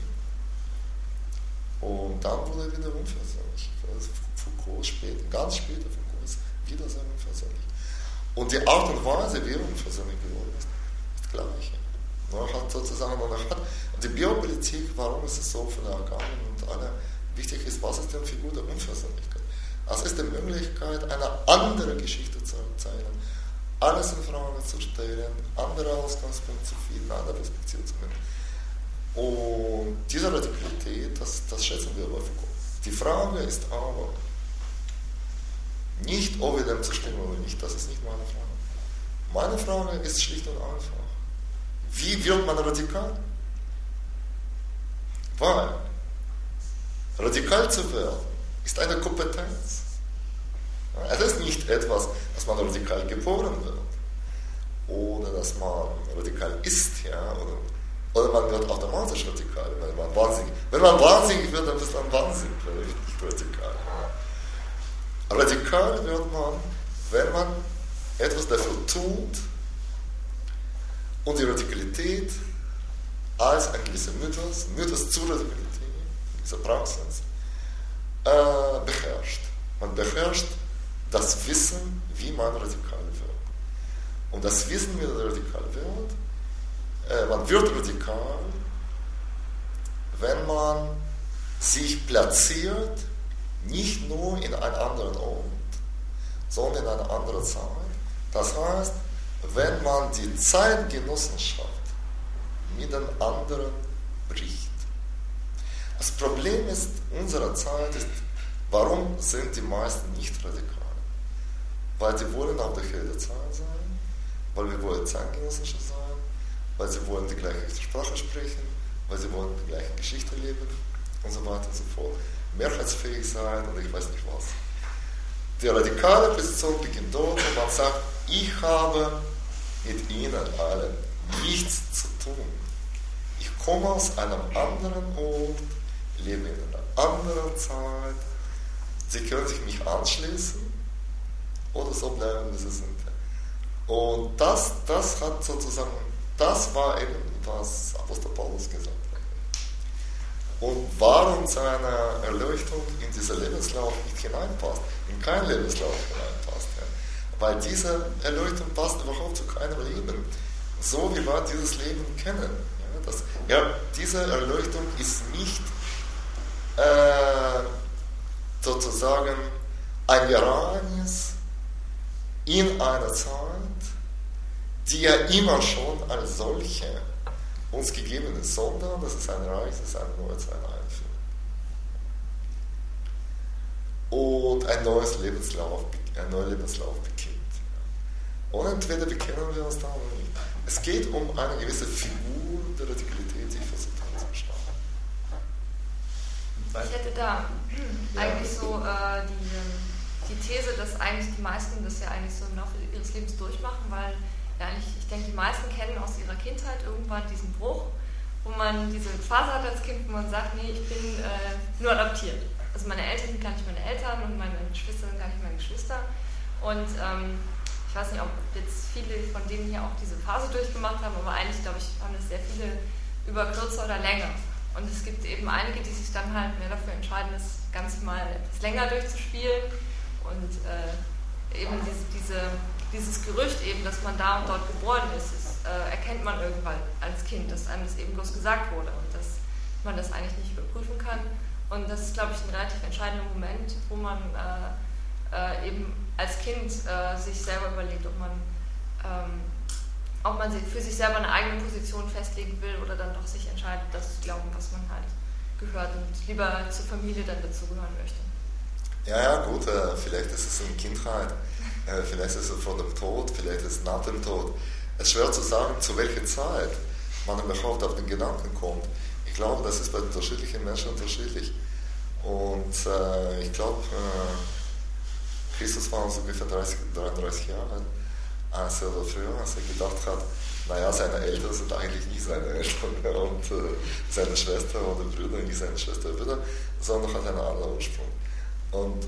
Und dann wurde er wieder unversöhnlich. Foucault später, ganz später Foucault ist wieder sehr unversöhnlich. Und die Art und Weise, wie er unversöhnlich geworden ist, ist das Gleiche. Er hat sozusagen, er hat, und die Biopolitik, warum ist es so für die Organe und alle wichtig ist, was ist denn Figur der Unversöhnlichkeit? Es ist die Möglichkeit, eine andere Geschichte zu erzählen, alles in Frage zu stellen, andere Ausgangspunkte zu finden, andere Perspektiven zu finden. Und diese Radikalität, das, das schätzen wir bei Foucault. Die Frage ist aber nicht, ob wir dem zustimmen oder nicht, das ist nicht meine Frage. Meine Frage ist schlicht und einfach, wie wird man radikal? Weil radikal zu werden ist eine Kompetenz. Es ist nicht etwas, dass man radikal geboren wird oder dass man radikal ist, ja, oder Oder man wird automatisch radikal, wenn man wahnsinnig, wenn man wahnsinnig wird, dann ist man wahnsinnig, nicht radikal. Radikal wird man, wenn man etwas dafür tut und die Radikalität als ein gewisser Mythos, Mythos zur Radikalität, dieser Praxis, äh, beherrscht. Man beherrscht das Wissen, wie man radikal wird. Und das Wissen, wie man radikal wird, man wird radikal, wenn man sich platziert, nicht nur in einem anderen Ort, sondern in einer anderen Zeit. Das heißt, wenn man die Zeitgenossenschaft mit den anderen bricht. Das Problem ist unserer Zeit ist, warum sind die meisten nicht radikal? Weil sie wollen auf der Höhe der Zeit sein, weil wir wollen Zeitgenossenschaft sein, weil sie wollen die gleiche Sprache sprechen, weil sie wollen die gleiche Geschichte leben und so weiter und so fort. Mehrheitsfähig sein und ich weiß nicht was. Die radikale Position beginnt dort, wo man sagt, ich habe mit ihnen allen nichts zu tun. Ich komme aus einem anderen Ort, lebe in einer anderen Zeit. Sie können sich mich anschließen oder so bleiben, wie sie sind. Und das, das hat sozusagen Das war eben, was Apostel Paulus gesagt hat. Und warum seine Erleuchtung in diesen Lebenslauf nicht hineinpasst, in keinen Lebenslauf hineinpasst. Ja. Weil diese Erleuchtung passt überhaupt zu keinem Leben. So wie wir dieses Leben kennen. Ja, das, ja, diese Erleuchtung ist nicht äh, sozusagen ein Ereignis in einer Zeit, die ja immer schon als solche uns gegeben ist, sondern das ist ein Reich, das ist eine neue Zeit einführen. Und ein neues Lebenslauf, ein neuer Lebenslauf beginnt. Und entweder bekennen wir uns da oder nicht. Es geht um eine gewisse Figur der Radikalität, die ich versucht habe zu beschreiben. Ich hätte da ja. eigentlich so äh, die, die These, dass eigentlich die meisten das ja eigentlich so im Laufe ihres Lebens durchmachen, weil ja, ich, ich denke, die meisten kennen aus ihrer Kindheit irgendwann diesen Bruch, wo man diese Phase hat als Kind, wo man sagt, nee, ich bin äh, nur adoptiert. Also meine Eltern sind gar nicht meine Eltern und meine Geschwister sind gar nicht meine Geschwister. Und ähm, ich weiß nicht, ob jetzt viele von denen hier auch diese Phase durchgemacht haben, aber eigentlich, glaube ich, haben das sehr viele über kürzer oder länger. Und es gibt eben einige, die sich dann halt mehr dafür entscheiden, das Ganze mal etwas länger durchzuspielen und äh, eben diese, diese dieses Gerücht eben, dass man da und dort geboren ist, ist äh, erkennt man irgendwann als Kind, dass einem das eben bloß gesagt wurde und dass man das eigentlich nicht überprüfen kann. Und das ist, glaube ich, ein relativ entscheidender Moment, wo man äh, äh, eben als Kind äh, sich selber überlegt, ob man, ähm, ob man für sich selber eine eigene Position festlegen will oder dann doch sich entscheidet, das zu glauben, was man halt gehört und lieber zur Familie dann dazugehören möchte. Ja, ja, gut, äh, vielleicht ist es in Kindheit. Vielleicht ist es vor dem Tod, vielleicht ist es nach dem Tod. Es ist schwer zu sagen, zu welcher Zeit man überhaupt auf den Gedanken kommt. Ich glaube, das ist bei unterschiedlichen Menschen unterschiedlich. Und äh, ich glaube, äh, Christus war uns ungefähr dreißig, dreiunddreißig Jahre alt, als er früher, als er gedacht hat, naja, seine Eltern sind eigentlich nicht seine Eltern und äh, seine Schwester oder Brüder nicht seine Schwester oder Brüder, sondern hat einen anderen Ursprung. Und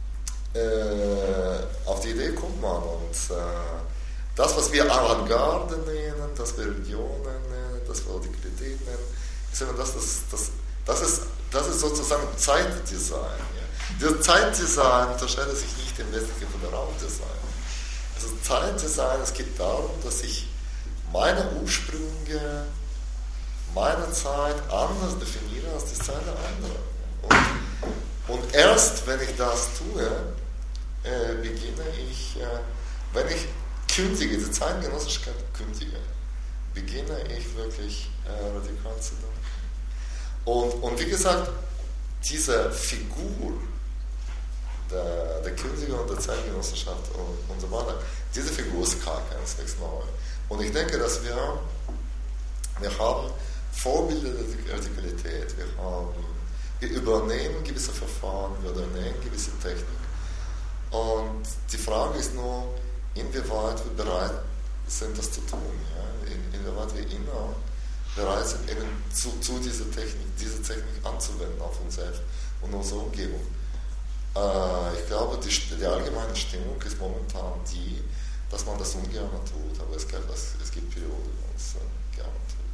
äh, auf die Idee kommt man und äh, das, was wir Avantgarde nennen, das wir Religionen nennen, das wir Radikalität nennen, ist eben das, das, das, das, ist, das ist sozusagen Zeitdesign. Ja. Das Zeitdesign unterscheidet sich nicht im Wesentlichen von der Raumdesign. Also Zeitdesign, es geht darum, dass ich meine Ursprünge, meine Zeit anders definiere als die Zeit der anderen. Und, und erst wenn ich das tue, äh, beginne ich, äh, wenn ich kündige, die Zeitgenossenschaft kündige, beginne ich wirklich äh, radikal zu denken. Und, und wie gesagt, diese Figur der, der Kündiger und der Zeitgenossenschaft und, und so weiter, diese Figur ist gar keineswegs neu. Und ich denke, dass wir, wir haben Vorbilder der Radikalität, wir, haben, wir übernehmen gewisse Verfahren, wir übernehmen gewisse Technik. Und die Frage ist nur, inwieweit wir bereit sind, das zu tun. Ja? In, inwieweit wir immer bereit sind, eben zu, zu dieser Technik, diese Technik anzuwenden auf uns selbst und unsere Umgebung. Äh, ich glaube, die, die allgemeine Stimmung ist momentan die, dass man das ungern tut, aber es gibt, es gibt Perioden, wo man es äh, gerne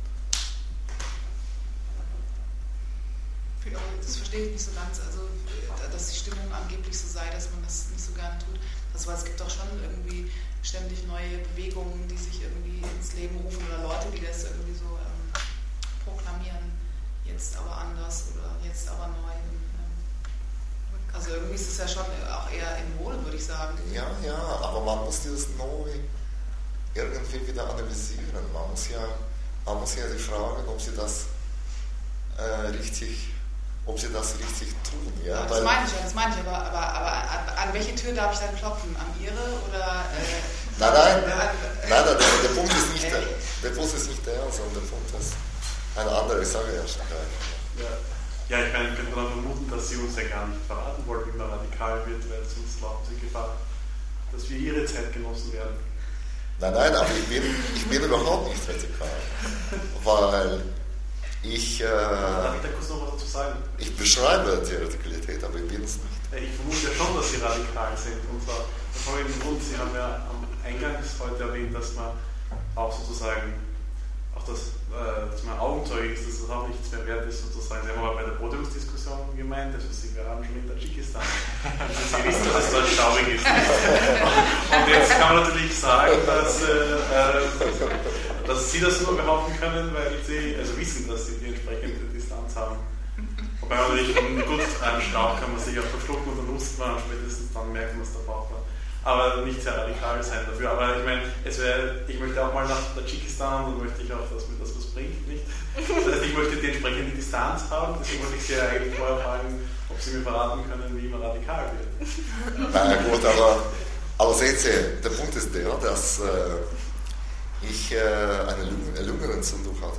tut. Das verstehe ich nicht so ganz, also dass die Stimmung angeblich so sei, dass man das nicht so gerne tut. Also, weil es gibt doch schon irgendwie ständig neue Bewegungen, die sich irgendwie ins Leben rufen oder Leute, die das irgendwie so ähm, proklamieren, jetzt aber anders oder jetzt aber neu. Also irgendwie ist es ja schon auch eher in Mode, würde ich sagen. Ja, ja, aber man muss dieses Neu irgendwie wieder analysieren. Man muss ja, man muss ja sich fragen, ob sie das äh, richtig, ob sie das richtig tun. Ja? Ja, das meine ich ja, das meine ich, aber, aber, aber an, an welche Tür darf ich dann klopfen? An Ihre oder? Äh, nein, nein, an, nein, nein, der, der Punkt ist nicht der, der Punkt ist nicht der, sondern der Punkt ist ein anderer. Ich sage ja schon gleich. Ja. Ja, ich meine, ich könnte dann vermuten, dass Sie uns ja gar nicht verraten wollen, wie man radikal wird, weil sonst laufen Sie Gefahr, dass wir Ihre Zeitgenossen werden. Nein, nein, aber ich bin, ich bin überhaupt nicht radikal, weil ich... Äh, Darf ich da kurz noch was dazu sagen? Ich beschreibe die Radikalität, aber ich bin es nicht. Ich vermute ja schon, dass Sie radikal sind. Und zwar aus folgendem Grund, Sie haben ja am Eingangs heute erwähnt, dass man auch sozusagen auch das, äh, dass man Augenzeuge ist, dass das auch nichts mehr wert ist, sozusagen. Sie haben aber bei der Podiumsdiskussion gemeint, also Sie waren schon in Tadschikistan. Also Sie wissen, dass es dort staubig ist. Und jetzt kann man natürlich sagen, dass, äh, dass Sie das nur behaupten können, weil Sie also wissen, dass Sie die entsprechende Distanz haben. Wobei man natürlich, gut, einen Staub kann man sich auch verschlucken und dann nutzt man, spätestens dann merkt man es, da braucht man. Aber nicht sehr radikal sein dafür. Aber ich meine, es wäre, ich möchte auch mal nach Tadschikistan und möchte ich auch, dass mir das was bringt, nicht? Das heißt, ich möchte die entsprechende Distanz haben, deswegen wollte ich Sie ja eigentlich vorher fragen, ob Sie mir verraten können, wie man radikal wird. Na ja, gut, aber, aber sehen Sie, der Punkt ist der, dass äh, ich äh, eine Lungen, Lungenentzündung hatte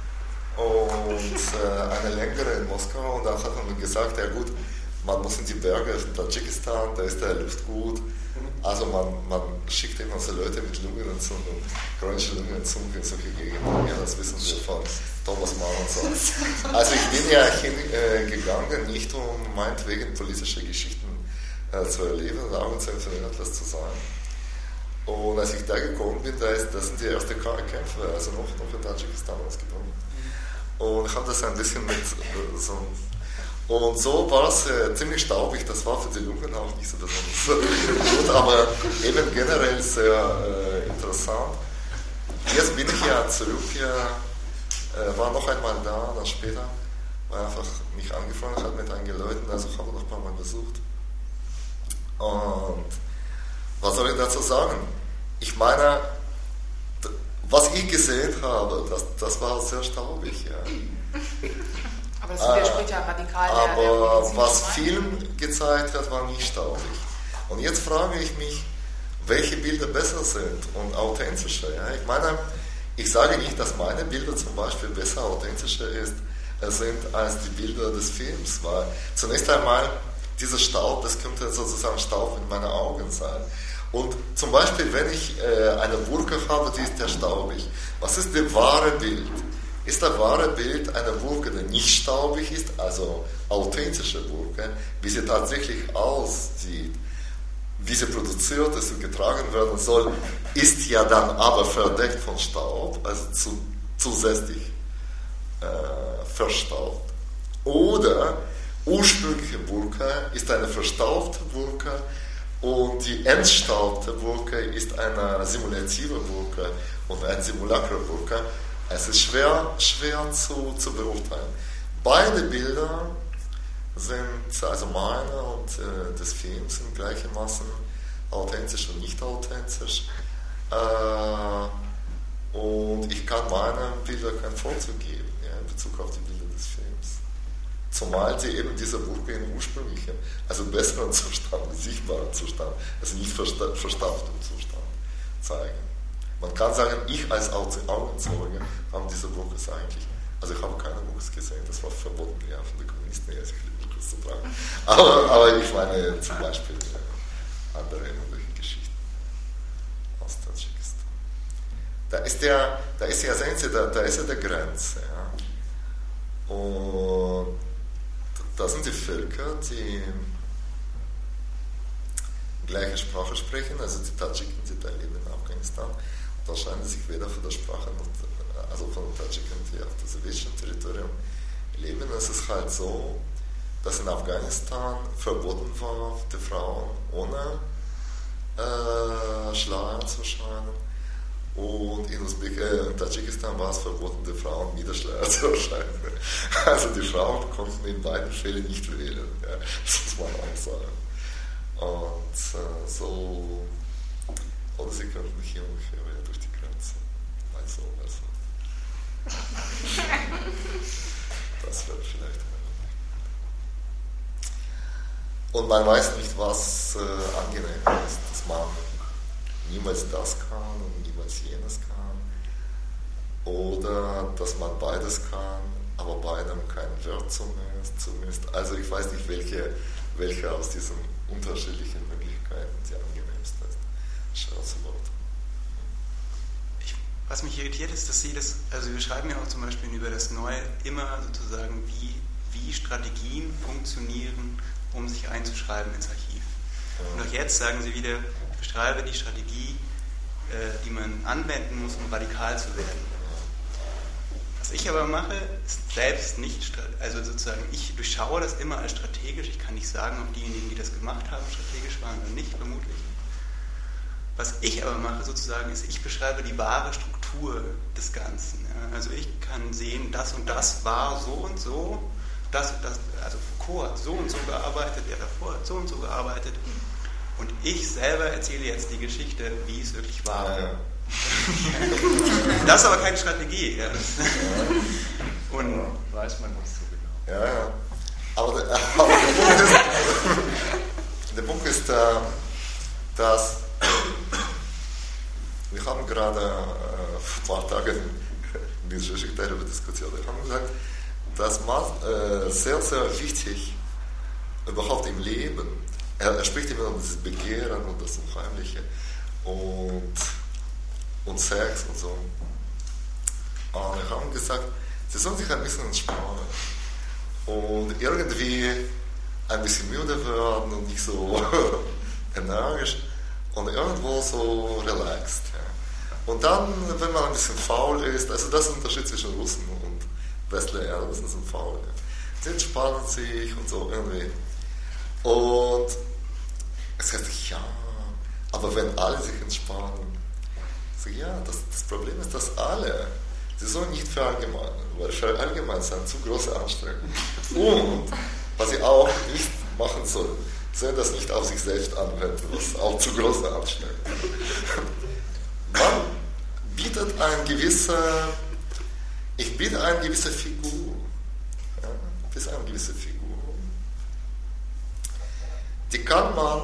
und äh, eine längere in Moskau und dann hat man mir gesagt, ja gut, man muss in die Berge von Tadschikistan, da ist der Luft gut. Also man, man schickt immer so Leute mit Lungenentzündung, chronische Lungenentzündung in solche Gegenden. Ja, das wissen wir von Thomas Mann und so. Also ich bin ja hingegangen, äh, nicht um meinetwegen politische Geschichten äh, zu erleben oder Augenzeuge von etwas zu sein. Und als ich da gekommen bin, da, ist, da sind die ersten Kämpfe, also noch, noch in Tadschikistan ausgebrochen. Und ich habe das ein bisschen mit äh, so Und so war es äh, ziemlich staubig, das war für die Lungen auch nicht so besonders gut, aber eben generell sehr äh, interessant. Jetzt bin ich ja zurück, ja, äh, war noch einmal da, dann später, weil einfach mich angefreundet hat mit einigen Leuten, also ich habe noch ein paar Mal besucht. Und was soll ich dazu sagen? Ich meine, was ich gesehen habe, das, das war sehr staubig, ja. Aber das widerspricht ja radikal. Aber der, der was Film gezeigt hat, war nicht staubig. Und jetzt frage ich mich, welche Bilder besser sind und authentischer. Ja? Ich meine, ich sage nicht, dass meine Bilder zum Beispiel besser, authentischer ist, sind als die Bilder des Films. Weil zunächst einmal, dieser Staub, das könnte sozusagen Staub in meinen Augen sein. Und zum Beispiel, wenn ich äh, eine Wolke habe, die ist ja staubig. Was ist das wahre Bild? Ist das wahre Bild eine Wolke, die nicht staubig ist, also authentische Wolke, wie sie tatsächlich aussieht, wie sie produziert ist und getragen werden soll, ist ja dann aber verdeckt von Staub, also zu, zusätzlich äh, verstaubt. Oder ursprüngliche Wolke ist eine verstaubte Wolke und die entstaubte Wolke ist eine simulative Wolke und ein Simulacra-Wolke. Es ist schwer, schwer zu, zu beurteilen. Beide Bilder sind, also meine und äh, des Films, sind gleichermaßen authentisch und nicht authentisch. Äh, und ich kann meinen Bildern keinen Vorzug geben, ja, in Bezug auf die Bilder des Films. Zumal sie eben diese Wolke in ursprünglichem, also besseren Zustand, sichtbaren Zustand, also nicht versta- verstaubtem Zustand zeigen. Man kann sagen, ich als Augenzeuge habe diese Wolke eigentlich, also ich habe keine Wolke gesehen, das war verboten, ja, von den Kommunisten her, zu tragen. Aber, aber ich meine zum Beispiel äh, andere irgendwelche Geschichten aus Tadschikistan. Da ist der, da ist ja, sehen Sie, da, da ist ja die Grenze. Ja. Und da sind die Völker, die gleiche Sprache sprechen, also die Tadschiken, die da leben in Afghanistan. Und da scheinen sie sich weder von der Sprache, noch, also von den Tadschiken, die auf dem sowjetischen Territorium leben. Es ist halt so, dass in Afghanistan verboten war, die Frauen ohne äh, Schleier zu erscheinen. Und in Usbek- äh, in Tadschikistan war es verboten, die Frauen mit der Schleier zu erscheinen. Also die Frauen konnten in beiden Fällen nicht wählen. Ja, das muss man auch sagen. Und äh, so, oder sie könnten hier ungefähr durch die Grenze. Also, also. Das wäre vielleicht. Und man weiß nicht, was äh, angenehm ist, dass man niemals das kann und niemals jenes kann. Oder dass man beides kann, aber beidem keinen Wert zumisst. zumisst. Also ich weiß nicht, welche, welche aus diesen unterschiedlichen Möglichkeiten die angenehmste ist. Schwer zu beurteilen. Was mich irritiert ist, dass Sie das, also wir schreiben ja auch zum Beispiel über das Neue immer sozusagen, wie, wie Strategien funktionieren, um sich einzuschreiben ins Archiv. Und auch jetzt sagen Sie wieder, ich beschreibe die Strategie, äh, die man anwenden muss, um radikal zu werden. Was ich aber mache, ist selbst nicht, also sozusagen, ich durchschaue das immer als strategisch. Ich kann nicht sagen, ob diejenigen, die das gemacht haben, strategisch waren oder nicht, vermutlich. Was ich aber mache sozusagen, ist, ich beschreibe die wahre Struktur des Ganzen. Ja? Also ich kann sehen, das und das war so und so, das und das, also Foucault hat so und so gearbeitet, er davor hat so und so gearbeitet. Und ich selber erzähle jetzt die Geschichte, wie es wirklich war. Ja, ja. Das ist aber keine Strategie. Ja. Und weiß man nicht so genau. Ja, ja. Aber, der, aber der Punkt ist, der Punkt ist äh, dass wir haben gerade äh, vor ein paar Tagen mit Zizek darüber diskutiert. Wir haben gesagt, dass man äh, sehr, sehr wichtig überhaupt im Leben, er, er spricht immer um das Begehren und das Unheimliche und, und Sex und so. Und wir haben gesagt, sie sollen sich ein bisschen entspannen und irgendwie ein bisschen müde werden und nicht so energisch und irgendwo so relaxed. Ja. Und dann, wenn man ein bisschen faul ist, also das ist der Unterschied zwischen Russen und Westler, Russen sind faul. Ja. Sie entspannen sich und so irgendwie. Und es heißt, ja, aber wenn alle sich entspannen, so, ja, das, das Problem ist, dass alle, sie sollen nicht verallgemeinern, weil verallgemeinern ist eine zu große Anstrengung. Und was sie auch nicht machen sollen, sollen das nicht auf sich selbst anwenden, was auch zu große Anstrengung ist. Man bietet eine gewisse, ich biete eine gewisse Figur, ja, das ist eine gewisse Figur. Die kann man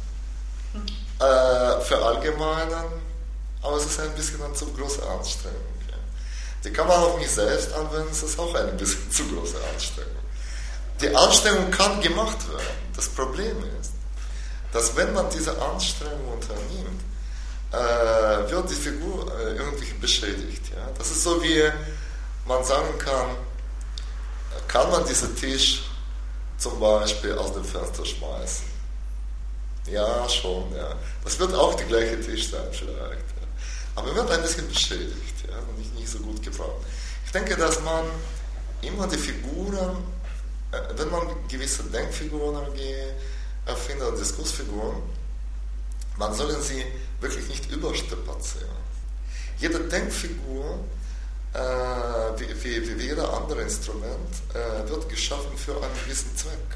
äh, verallgemeinern, aber es ist ein bisschen eine zu große Anstrengung. Ja. Die kann man auf mich selbst anwenden, es ist auch ein bisschen zu große Anstrengung. die Anstrengung kann gemacht werden. Das Problem ist, dass wenn man diese Anstrengung unternimmt, äh, wird die Figur äh, irgendwie beschädigt. Ja? Das ist so, wie man sagen kann, kann man diesen Tisch zum Beispiel aus dem Fenster schmeißen? Ja, schon. Ja. Das wird auch der gleiche Tisch sein vielleicht. Ja. Aber er wird ein bisschen beschädigt, ja, und nicht, nicht so gut gebraucht. Ich denke, dass man immer die Figuren, äh, wenn man gewisse Denkfiguren erfindet und Diskursfiguren, man soll sie wirklich nicht überstrapazieren. Jede Denkfigur, äh, wie, wie, wie jeder andere Instrument, äh, wird geschaffen für einen gewissen Zweck.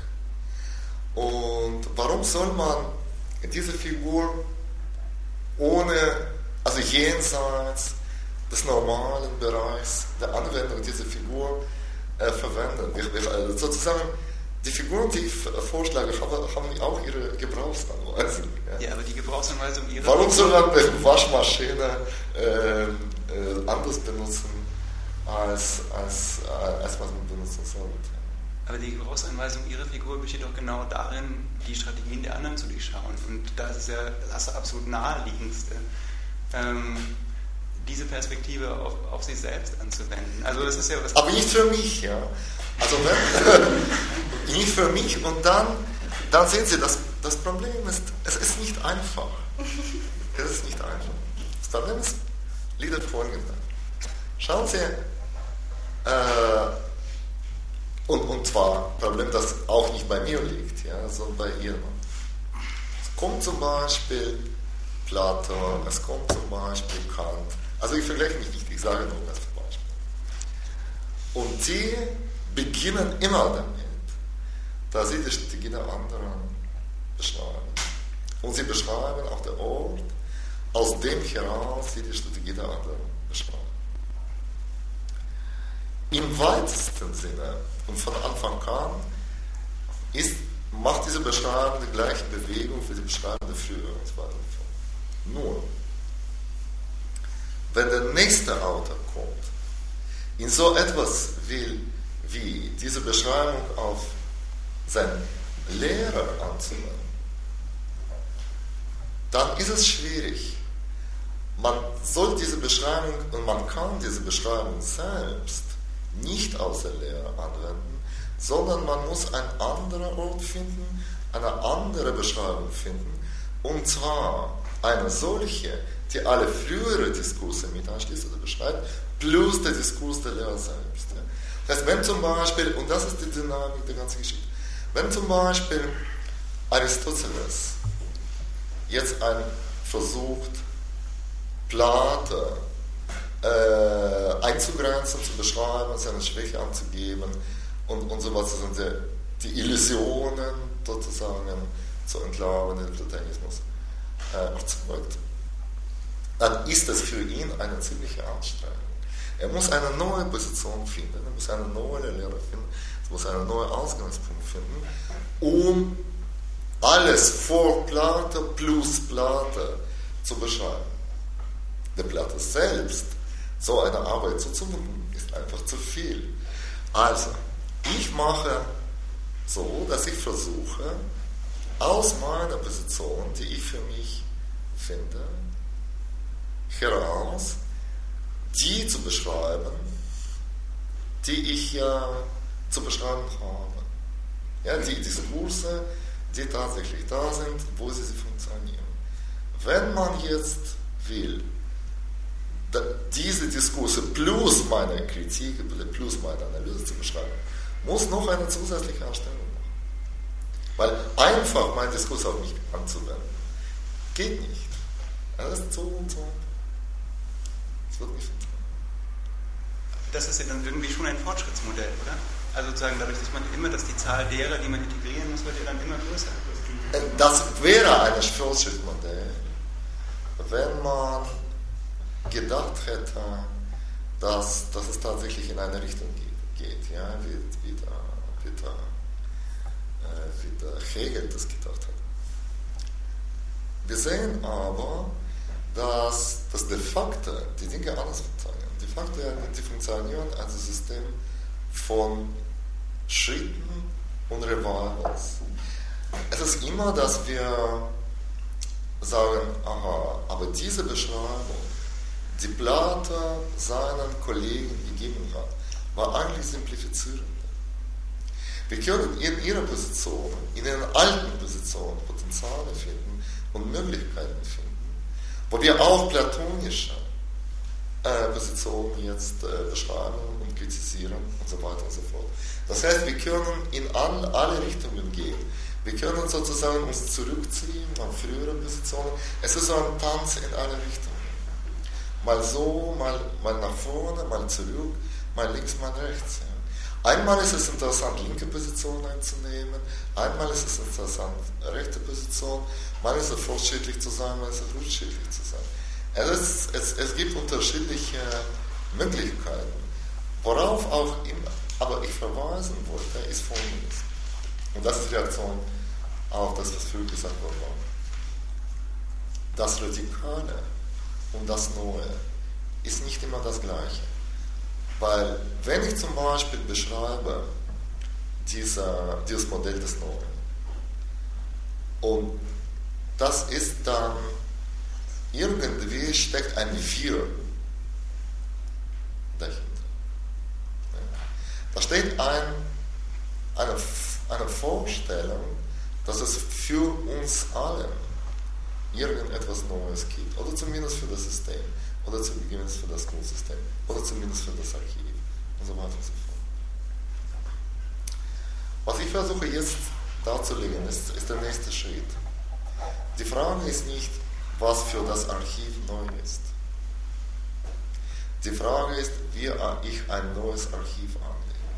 Und warum soll man diese Figur ohne, also jenseits des normalen Bereichs der Anwendung dieser Figur äh, verwenden? Wir, wir, also sozusagen, die Figuren, die ich vorschlage, haben, haben auch ihre Gebrauchsanweisung. Ja. Ja, aber die Gebrauchsanweisung ihrer Warum soll man die Waschmaschine äh, äh, anders benutzen, als, als, äh, als was man benutzen sollte? Aber die Gebrauchsanweisung ihrer Figur besteht doch genau darin, die Strategien der anderen zu durchschauen. Und da ist es ja das absolut naheliegendste, ähm, diese Perspektive auf, auf sich selbst anzuwenden. Also das ist ja was. Aber nicht für mich, ja. Also wenn, nicht für mich. Und dann, dann sehen Sie, das, das Problem ist, es ist nicht einfach. Es ist nicht einfach. Das Problem ist, liegt folgende. Schauen Sie, äh, Und, und zwar ein Problem, das auch nicht bei mir liegt, ja, sondern bei ihr. Es kommt zum Beispiel Platon, es kommt zum Beispiel Kant. Also ich vergleiche mich nicht, ich sage nur das Beispiel. Und die beginnen immer damit, dass sie die Strategie der anderen beschreiben. Und sie beschreiben auch den Ort, aus dem heraus sie die Strategie der anderen beschreiben. Im weitesten Sinne und von Anfang an ist, macht diese Beschreibung die gleiche Bewegung für die beschreibende Führer und so weiter und so fort. Nur, wenn der nächste Autor kommt, in so etwas will, wie diese Beschreibung auf seinen Lehrer anzuwenden, dann ist es schwierig. Man soll diese Beschreibung und man kann diese Beschreibung selbst nicht aus der Lehre anwenden, sondern man muss einen anderen Ort finden, eine andere Beschreibung finden, und zwar eine solche, die alle frühere Diskurse mit anschließt oder beschreibt, plus der Diskurs der Lehre selbst. Ja. Das heißt, wenn zum Beispiel, und das ist die Dynamik der ganzen Geschichte, wenn zum Beispiel Aristoteles jetzt ein versucht, Platon Äh, einzugrenzen, zu beschreiben, seine Schwäche anzugeben und, und so was, sind die, die Illusionen sozusagen zu entlarven, den Platonismus äh, erzeugt, dann ist es für ihn eine ziemliche Anstrengung. Er muss eine neue Position finden, er muss eine neue Lehre finden, er muss einen neuen Ausgangspunkt finden, um alles vor Plato plus Plato zu beschreiben. Der Plato selbst, so eine Arbeit zu tun, ist einfach zu viel. Also, ich mache so, dass ich versuche, aus meiner Position, die ich für mich finde, heraus, die zu beschreiben, die ich ja zu beschreiben habe. Ja, die Diskurse, die tatsächlich da sind, wo sie funktionieren. Wenn man jetzt will, diese Diskurse plus meine Kritik, plus meine Analyse zu beschreiben, muss noch eine zusätzliche Anstrengung machen. Weil einfach meinen Diskurs auf mich anzuwenden, geht nicht. Das ist so und so. Das wird nicht funktionieren. Das ist ja dann irgendwie schon ein Fortschrittsmodell, oder? Also sozusagen dadurch, dass man immer, dass die Zahl derer, die man integrieren muss, wird ja dann immer größer. Das wäre ein Fortschrittsmodell, wenn man gedacht hätte, dass, dass es tatsächlich in eine Richtung geht, ja, wie, wie, der, wie, der, äh, wie der Hegel das gedacht hat. Wir sehen aber, dass, dass de facto die Dinge anders funktionieren. De facto die funktionieren als ein System von Schritten und Revivals. Es ist immer, dass wir sagen, aha, aber diese Beschreibung, die Plato seinen Kollegen gegeben hat, war eigentlich simplifizierend. Wir können in ihrer Position, in ihren alten Positionen Potenziale finden und Möglichkeiten finden, wo wir auch platonische äh, Positionen jetzt äh, beschreiben und kritisieren und so weiter und so fort. Das heißt, wir können in all, alle Richtungen gehen. Wir können sozusagen uns zurückziehen an frühere Positionen. Es ist so ein Tanz in alle Richtungen. Mal so, mal, mal nach vorne, mal zurück, mal links, mal rechts. Ja. Einmal ist es interessant, linke Position einzunehmen, einmal ist es interessant, rechte Position, mal ist es fortschrittlich zu sein, mal ist es rückschrittlich zu sein. Es, ist, es, es gibt unterschiedliche Möglichkeiten. Worauf auch immer, aber ich verweisen wollte, ist Folgendes. Und das ist die Reaktion auf das, was früher gesagt worden war. Das Radikale und das Neue ist nicht immer das Gleiche. Weil, wenn ich zum Beispiel beschreibe dieser, dieses Modell des Neuen, und das ist dann, irgendwie steckt ein Wir dahinter. Da steht ein, eine, eine Vorstellung, dass es für uns allen irgendetwas Neues gibt, oder zumindest für das System, oder zumindest für das Grundsystem, oder zumindest für das Archiv, und so weiter und so fort. Was ich versuche jetzt darzulegen, ist, ist der nächste Schritt. Die Frage ist nicht, was für das Archiv neu ist. Die Frage ist, wie ich ein neues Archiv anlege.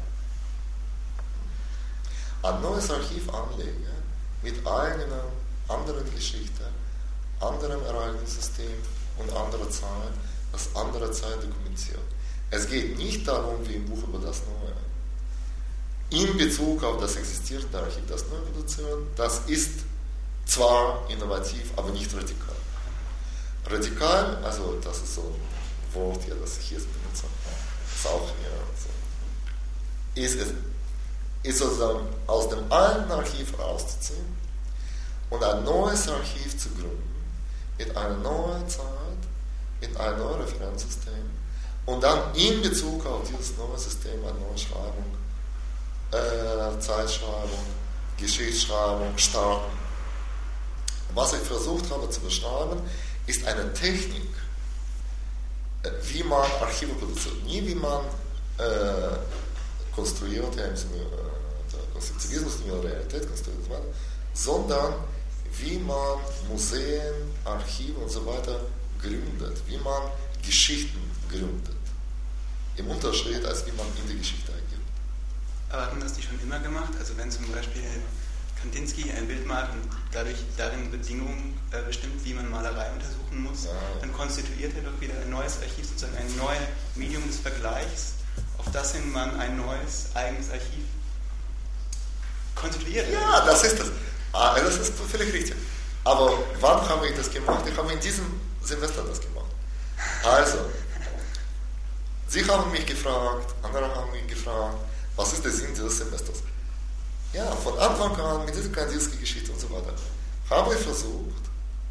Ein neues Archiv anlege mit eigener, anderen Geschichte, anderem Ereignissystem und anderer Zeit, das andere Zeit dokumentiert. Es geht nicht darum, wie im Buch über das Neue, in Bezug auf das existierende Archiv das Neue produzieren. Das ist zwar innovativ, aber nicht radikal. Radikal, also das ist so ein Wort, ja, das ich jetzt benutze, ist auch ja, so, ist es ist sozusagen aus dem alten Archiv rauszuziehen und ein neues Archiv zu gründen, mit einer neuen Zeit, mit einem neuen Referenzsystem und dann in Bezug auf dieses neue System eine neue Schreibung, äh, Zeitschreibung, Geschichtsschreibung starten. Was ich versucht habe zu beschreiben, ist eine Technik, wie man Archive produziert. Nie wie man äh, konstruiert, ja, im Sinne äh, der Konstruktivismus, in der Realität konstruiert, sondern wie man Museen, Archive und so weiter gründet, wie man Geschichten gründet. Im Unterschied, als wie man in die Geschichte eingibt. Aber hatten das die schon immer gemacht? Also wenn zum Beispiel Kandinsky ein Bild malt und dadurch darin Bedingungen äh, bestimmt, wie man Malerei untersuchen muss, ja, dann konstituiert er doch wieder ein neues Archiv, sozusagen ein neues Medium des Vergleichs, auf das hin man ein neues, eigenes Archiv konstituiert. Ja, das ist das. Ah, das ist völlig richtig. Aber wann habe ich das gemacht? Ich habe in diesem Semester das gemacht. Also, Sie haben mich gefragt, andere haben mich gefragt, was ist der Sinn dieses Semesters? Ja, von Anfang an mit dieser Kandinsky-Geschichte und so weiter habe ich versucht,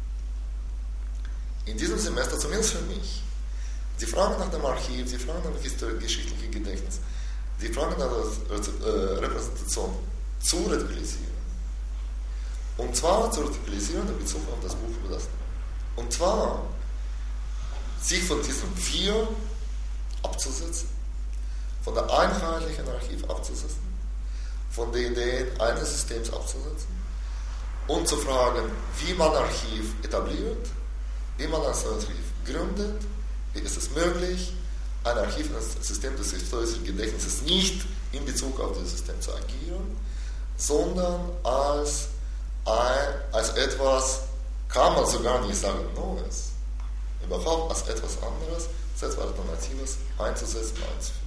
in diesem Semester, zumindest für mich, die Frage nach dem Archiv, die Frage nach dem geschichtlichen Gedächtnis, die Frage nach der Repräsentation zu radikalisieren. Und zwar zu radikalisieren in Bezug auf das Buch über das Neue. Und zwar sich von diesem Wir abzusetzen, von der einheitlichen Archiv abzusetzen, von den Ideen eines Systems abzusetzen und zu fragen, wie man Archiv etabliert, wie man ein Archiv gründet, wie ist es möglich, ein Archiv, ein System des historischen Gedächtnisses nicht in Bezug auf dieses System zu agieren, sondern als, ein, als etwas, kann man sogar nicht sagen Neues, überhaupt als etwas anderes, als etwas Alternatives einzusetzen, einzuführen.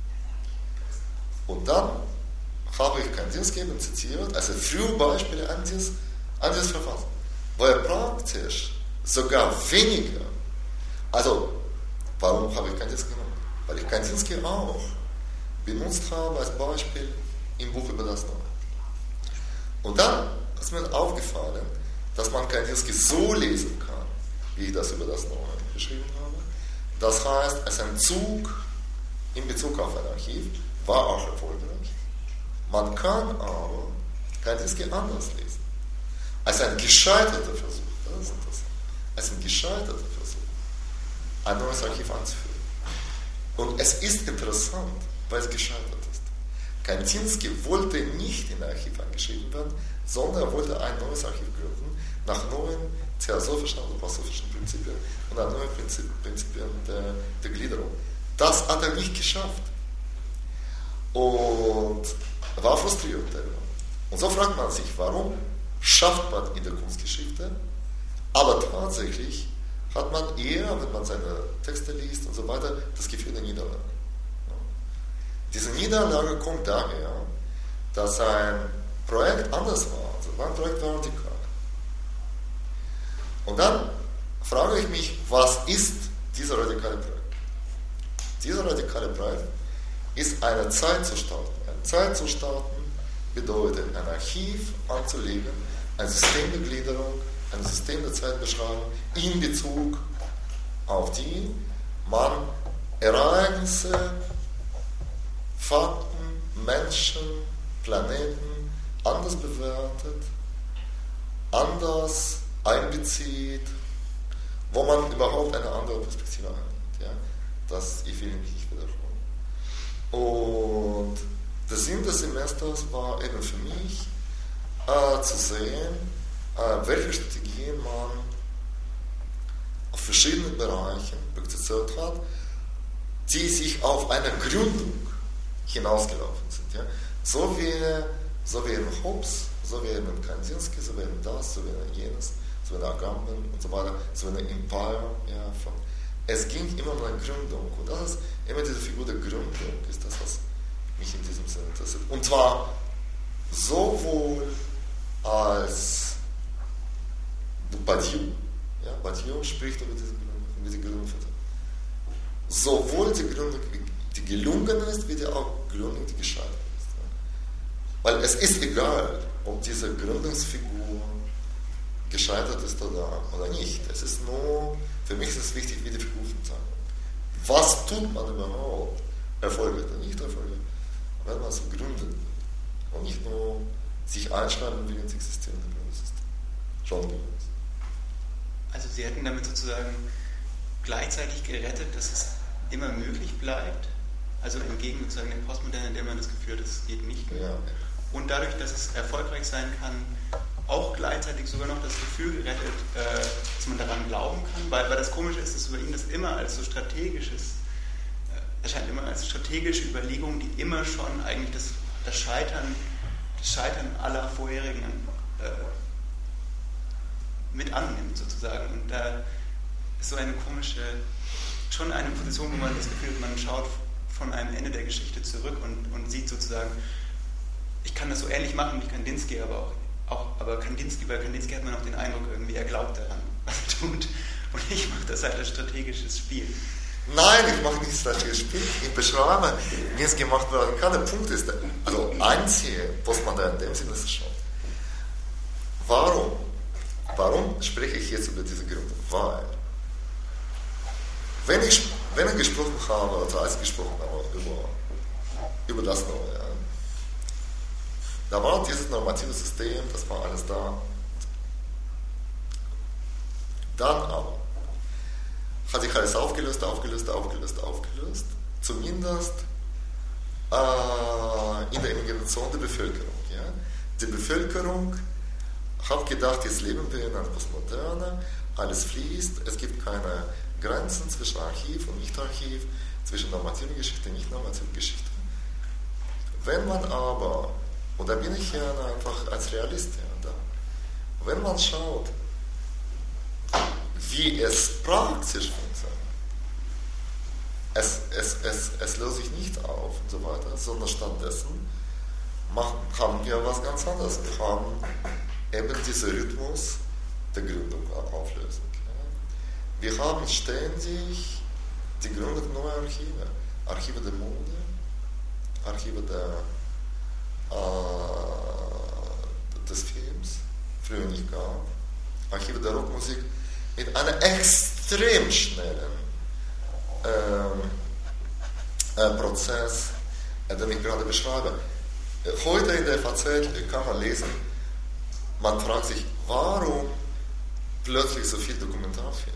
Und dann habe ich Kandinsky zitiert, also frühe Beispiele an dieses, an dieses Verfahren, wo er praktisch sogar weniger, also warum habe ich Kandinsky genommen? Weil ich Kandinsky auch benutzt habe als Beispiel im Buch über das Neue. Und dann ist mir aufgefallen, dass man Kandinsky so lesen kann, wie ich das über das Neue beschrieben habe. Das heißt, als ein Zug in Bezug auf ein Archiv war auch erfolgreich. Man kann aber Kandinsky anders lesen. Als ein gescheiterter Versuch, das ist interessant, als ein gescheiterter Versuch, ein neues Archiv anzuführen. Und es ist interessant, weil es gescheitert ist. Kandinsky wollte nicht in ein Archiv eingeschrieben werden, sondern er wollte ein neues Archiv gründen, nach neuen theosophischen oder philosophischen Prinzipien und nach neuen Prinzip, Prinzipien der, der Gliederung. Das hat er nicht geschafft. Und er war frustriert darüber. Und so fragt man sich, warum schafft man in der Kunstgeschichte, aber tatsächlich hat man eher, wenn man seine Texte liest und so weiter, das Gefühl der Niederlage. Diese Niederlage kommt daher, dass sein Projekt anders war. Also mein Projekt war radikal. Und dann frage ich mich, was ist dieser radikale Projekt? Dieser radikale Projekt ist eine Zeit zu starten. Eine Zeit zu starten bedeutet, ein Archiv anzulegen, ein System der Gliederung, ein System der Zeitbeschreibung in Bezug auf die man Ereignisse, Fakten, Menschen, Planeten anders bewertet, anders einbezieht, wo man überhaupt eine andere Perspektive einnimmt. Ja? Das, ich will mich nicht wiederholen. Und der Sinn des Semesters war eben für mich, äh, zu sehen, äh, welche Strategien man auf verschiedenen Bereichen praktiziert hat, die sich auf eine Gründung hinausgelaufen sind. Ja? So wie, so wie in Hobbes, so wie in Kandinsky, so wie in das, so wie in jenes, so wie in Agamben und so weiter, so wie in Empire. Ja, von, es ging immer um eine Gründung. Und das ist immer diese Figur der Gründung, ist das, was mich in diesem Sinne interessiert. Und zwar sowohl als Badiou, ja, Badiou spricht über diese Gründung, wie die Gründung wird. Sowohl die Gründung, die gelungen ist, wie die auch Gründung, die gescheitert ist. Ja. Weil es ist egal, ob diese Gründungsfigur gescheitert ist oder, oder nicht. Es ist nur, für mich ist es wichtig, wie die Figur funktioniert. Was tut man überhaupt? Erfolgreich oder nicht erfolgreich? Wenn man so gründet und nicht nur sich einschreiben will ins existierende Gründungssystem. Schon gelungen ist. Also Sie hätten damit sozusagen gleichzeitig gerettet, dass es immer möglich bleibt, also entgegen sozusagen der Postmoderne, in der man das Gefühl hat, es geht nicht mehr. Ja. Und dadurch, dass es erfolgreich sein kann, auch gleichzeitig sogar noch das Gefühl gerettet, äh, dass man daran glauben kann, weil, weil das Komische ist, dass über ihn das immer als so strategisches, äh, erscheint immer als strategische Überlegung, die immer schon eigentlich das, das Scheitern, das Scheitern aller vorherigen äh, mit annimmt sozusagen. Und da ist so eine komische, schon eine Position, wo man das Gefühl hat, man schaut von einem Ende der Geschichte zurück und, und sieht sozusagen, ich kann das so ähnlich machen wie Kandinsky, aber auch, auch aber Kandinsky, bei Kandinsky hat man auch den Eindruck, irgendwie er glaubt daran, was er tut. Und ich mache das halt als strategisches Spiel. Nein, ich mache nicht strategisches Spiel. Ich beschreibe, wie es gemacht werden kann. Der Punkt ist, also einzige Postmoderne in dem Sinne ist schon. Warum? Warum spreche ich jetzt über diese Gründe? Weil, wenn ich, wenn ich gesprochen habe, oder als ich gesprochen habe über, über das Neue, ja, da war dieses normative System, das war alles da. Dann aber hat sich alles aufgelöst, aufgelöst, aufgelöst, aufgelöst, zumindest äh, in der Imagination der Bevölkerung. Ja. Die Bevölkerung hat gedacht, jetzt leben wir in einer Postmoderne, alles fließt, es gibt keine Grenzen zwischen Archiv und Nicht-Archiv, zwischen normativer Geschichte und nicht-normativer Geschichte. Wenn man aber, und da bin ich ja einfach als Realist ja da, wenn man schaut, wie es praktisch funktioniert, es, es, es, es löst sich nicht auf und so weiter, sondern stattdessen machen, haben wir was ganz anderes. Wir haben eben diesen Rhythmus der Gründung, Auflösung. Ja. Wir haben ständig die Gründung neuer Archive. Archive der Mode, Archive der, äh, des Films früher nicht gab. Archive der Rockmusik mit einem extrem schnellen ähm, äh, Prozess, äh, den ich gerade beschreibe. Heute in der F A Z kann man lesen, man fragt sich, warum plötzlich so viel Dokumentarfilm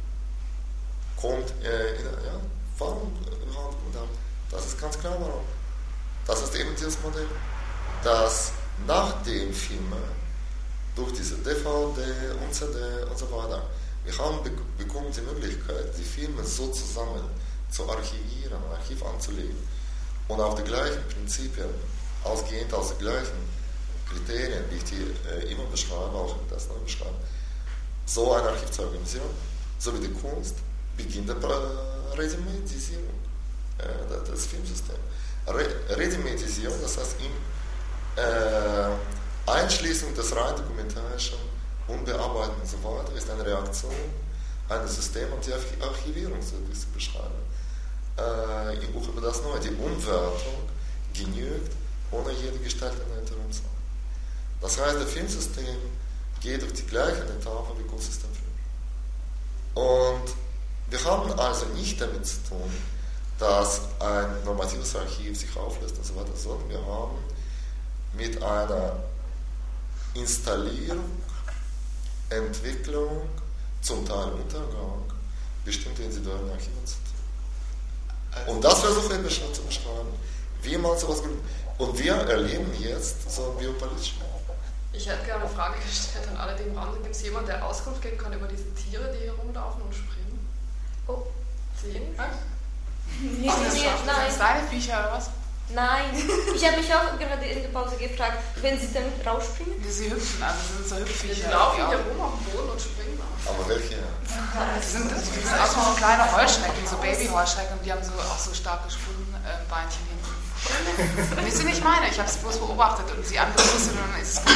kommt, äh, in, ja, warum Dokumentarfilm? Das ist ganz klar, warum. Das ist eben dieses Modell, dass nach dem Film durch diese D V D und C D und so weiter, wir haben bekommen die Möglichkeit, die Filme so zusammen zu archivieren, ein Archiv anzulegen und auf die gleichen Prinzipien, ausgehend aus den gleichen Kriterien, die ich die äh, immer beschreibe, auch in das neu beschreibe, so ein Archiv zu organisieren, so wie die Kunst, beginnt der Redimentisierung äh, des Filmsystems. Re Redimentisierung, das heißt im äh, Einschließung des rein dokumentarischen Unbearbeiten und so weiter, ist eine Reaktion eines Systems und die Archivierung, so wie ich es beschreibe. Äh, Im Buch über das Neue, die Umwertung genügt ohne jede gestaltende Änderung. Das heißt, das Filmsystem geht durch die gleichen Etappen wie Kunstsystem früher. Und wir haben also nicht damit zu tun, dass ein normatives Archiv sich auflöst und so weiter, sondern wir haben mit einer Installierung, Entwicklung, zum Teil Untergang bestimmte individuelle Archive zu tun. Und das versuche ich schon zu beschreiben, wie man sowas gibt. Und wir erleben jetzt so ein biopolitisches. Ich hätte gerne eine Frage gestellt an alle, die im Raum sind. Gibt es jemanden, der Auskunft geben kann über diese Tiere, die hier rumlaufen und springen? Oh. Sie? Was? Nee, Oh, das nee, ist nein. das deine Viecher oder was? Nein. Ich habe mich auch gerade in der Pause gefragt, wenn sie dann rausspringen? Wie sie hüpfen, also das sind so Die Hüpfviecher. laufen ja. hier rum auf dem Boden und springen auch. Aber welche? Die sind, die sind auch so kleine Heuschrecken, so Baby-Heuschrecken, und die haben so, auch so starke Sprungbeinchen hinten. Das sind nicht meine, ich habe es bloß beobachtet und sie angeschlossen und dann ist es gut.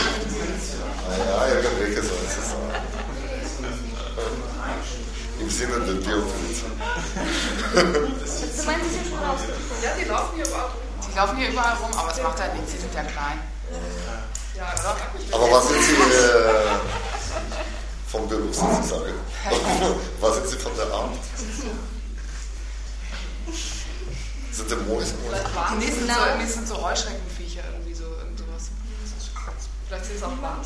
Ah ja, irgendwelche so ist es. Im Sinne der Biopolitik. Du meinst, sie sind schon rausgekommen? Ja, die laufen hier überall rum. Die laufen hier überall rum, aber es macht halt nichts, sie sind ja klein. Ja, oder? Aber was sind Sie äh, vom Beruf sozusagen? Was sind Sie von der Art? Sind die Mäuse? Die nächsten so, die sind so Heuschreckenviecher, irgendwie so, irgend sowas. Vielleicht sind es auch Bars.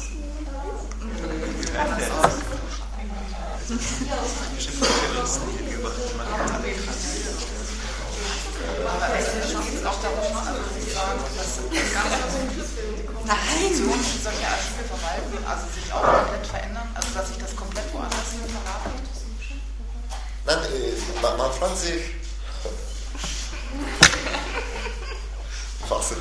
Aber es geht auch darum, also Sie sagen, dass Nein! solche Archive verwalten, also sich auch komplett verändern, also dass sich das komplett woanders hin verlagert. Nein, äh, man, man fragt sich, was,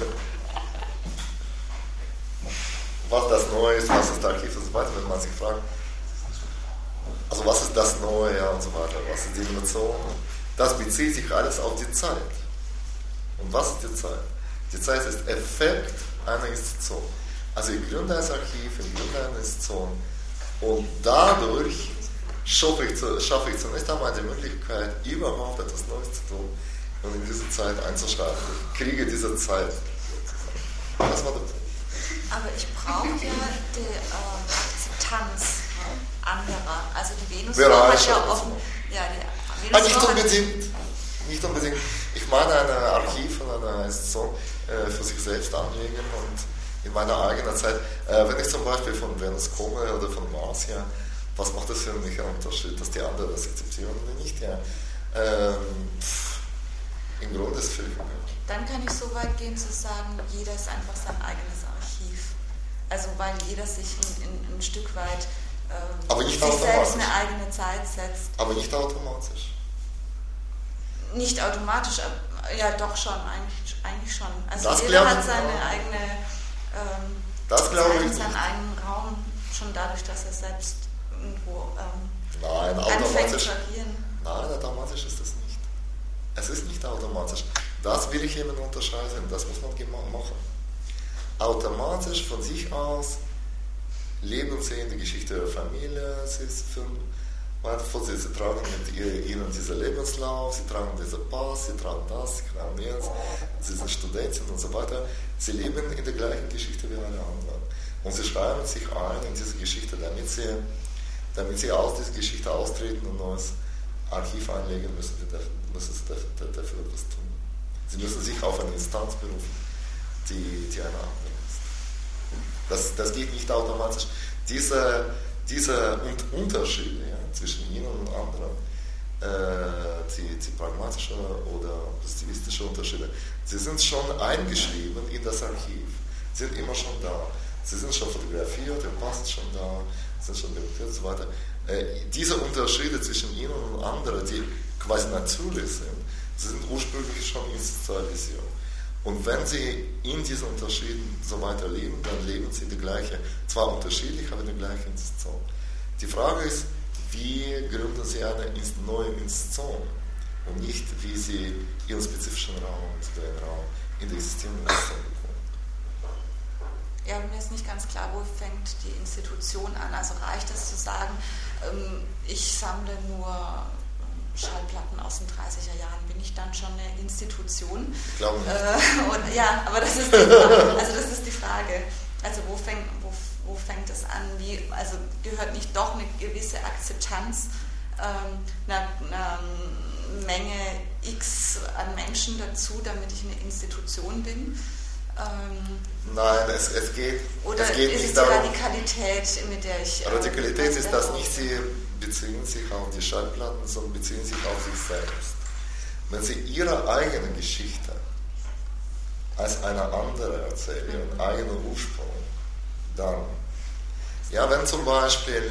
was das Neue ist, was ist das Archiv und so weiter, wenn man sich fragt, also was ist das Neue und so weiter, was ist die Innovation, das bezieht sich alles auf die Zeit. Und was ist die Zeit? Die Zeit ist Effekt einer Institution. Also ich gründe ein Archiv, ich gründe eine Institution und dadurch schaffe ich, zu, schaffe ich zunächst einmal die Möglichkeit, überhaupt etwas Neues zu tun und in diese Zeit einzuschreiben. Ich kriege diese Zeit. Das war der Punkt. Aber ich brauche ja die ähm, Akzeptanz anderer. Also die Venus hat ja offen. Ja, die Ah, Venus nicht hat unbedingt. Nicht unbedingt. Ich meine ein Archiv von einer Institution äh, für sich selbst anlegen und in meiner eigenen Zeit, äh, wenn ich zum Beispiel von Venus komme oder von Mars, ja, was macht das für mich einen Unterschied, dass die anderen das akzeptieren oder nicht? Ja. Ähm, pff, Im Grunde ist es völlig okay. Dann kann ich so weit gehen zu sagen, jeder ist einfach sein eigenes Archiv. Also weil jeder sich ein, ein, ein Stück weit ähm, Aber nicht sich selbst automatisch. eine eigene Zeit setzt. Aber nicht automatisch. Nicht automatisch, aber, ja doch schon, eigentlich, eigentlich schon. Also Das jeder glaube hat ich seine auch. eigene ähm, Das glaube Zeit ich und nicht. seinen eigenen Raum, schon dadurch, dass er selbst irgendwo ähm, Nein, anfängt automatisch. zu agieren. Nein, automatisch ist das nicht. Es ist nicht automatisch. Das will ich eben unterscheiden. Das muss man machen. Automatisch von sich aus leben sie in die Geschichte der Familie. Sie, ist für, sie, sie tragen mit ihnen diesen Lebenslauf, sie tragen diesen Pass, sie tragen das, sie tragen jetzt, sie sind Studenten und so weiter. Sie leben in der gleichen Geschichte wie alle anderen. Und sie schreiben sich ein in diese Geschichte, damit sie, damit sie aus dieser Geschichte austreten und ein neues Archiv einlegen müssen, müssen sie dafür, dafür etwas tun. Sie müssen sich auf eine Instanz berufen, die, die eine andere ist. Das, das geht nicht automatisch. Diese, diese Unterschiede ja, zwischen ihnen und anderen, äh, die, die pragmatische oder positivistische Unterschiede, sie sind schon eingeschrieben in das Archiv, sind immer schon da. Sie sind schon fotografiert, der Pass ist schon da, sind schon dokumentiert und so weiter. Äh, diese Unterschiede zwischen ihnen und anderen, die quasi natürlich sind, sie sind ursprünglich schon institutionalisiert. Und wenn sie in diesen Unterschieden so weiter leben, dann leben sie die gleiche, zwar unterschiedlich, aber die gleiche Institution. Die Frage ist, wie gründen sie eine neue Institution und nicht, wie sie ihren spezifischen Raum, den Raum in der existierenden Institution bekommen. Ja, mir ist nicht ganz klar, wo fängt die Institution an. Also reicht es zu sagen, ähm, ich sammle nur Schallplatten aus den dreißiger Jahren, bin ich dann schon eine Institution? Ich glaube nicht. Äh, und, ja, aber das ist die Frage. Also das ist die Frage. Also wo fängt, wo, wo fängt es an? Wie, also gehört nicht doch eine gewisse Akzeptanz ähm, einer, einer Menge X an Menschen dazu, damit ich eine Institution bin? Ähm, Nein, es, es geht, oder es geht ist nicht es die darum. Radikalität, mit der ich... Radikalität äh, ist das nicht, sie beziehen sich auf die Schallplatten, sondern beziehen sich auf sich selbst. Wenn sie ihre eigene Geschichte als eine andere erzählen, ihren eigenen Ursprung, dann, ja, wenn zum Beispiel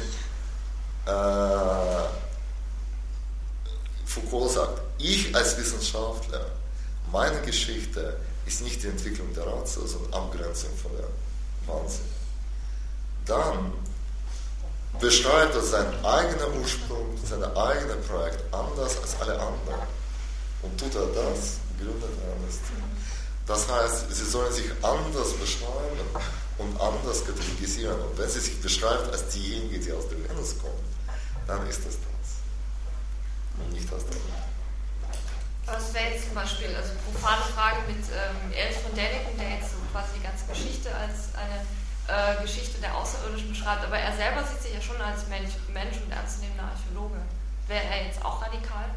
äh, Foucault sagt, ich als Wissenschaftler, meine Geschichte ist nicht die Entwicklung der Ratio, sondern Abgrenzung von der Wahnsinn. Dann beschreibt er seinen eigenen Ursprung, sein eigenes Projekt anders als alle anderen. Und tut er das, gründet er das. Das heißt, sie sollen sich anders beschreiben und anders kategorisieren. Und wenn sie sich beschreibt als diejenige, die aus der Venus kommt, dann ist das das. Und nicht aus der Venus. Das wäre jetzt zum Beispiel, also profane Frage mit ähm, Erich von Däniken, der jetzt so quasi die ganze Geschichte als eine äh, Geschichte der Außerirdischen beschreibt, aber er selber sieht sich ja schon als Mensch, Mensch und ernstzunehmender Archäologe. Wäre er jetzt auch radikal?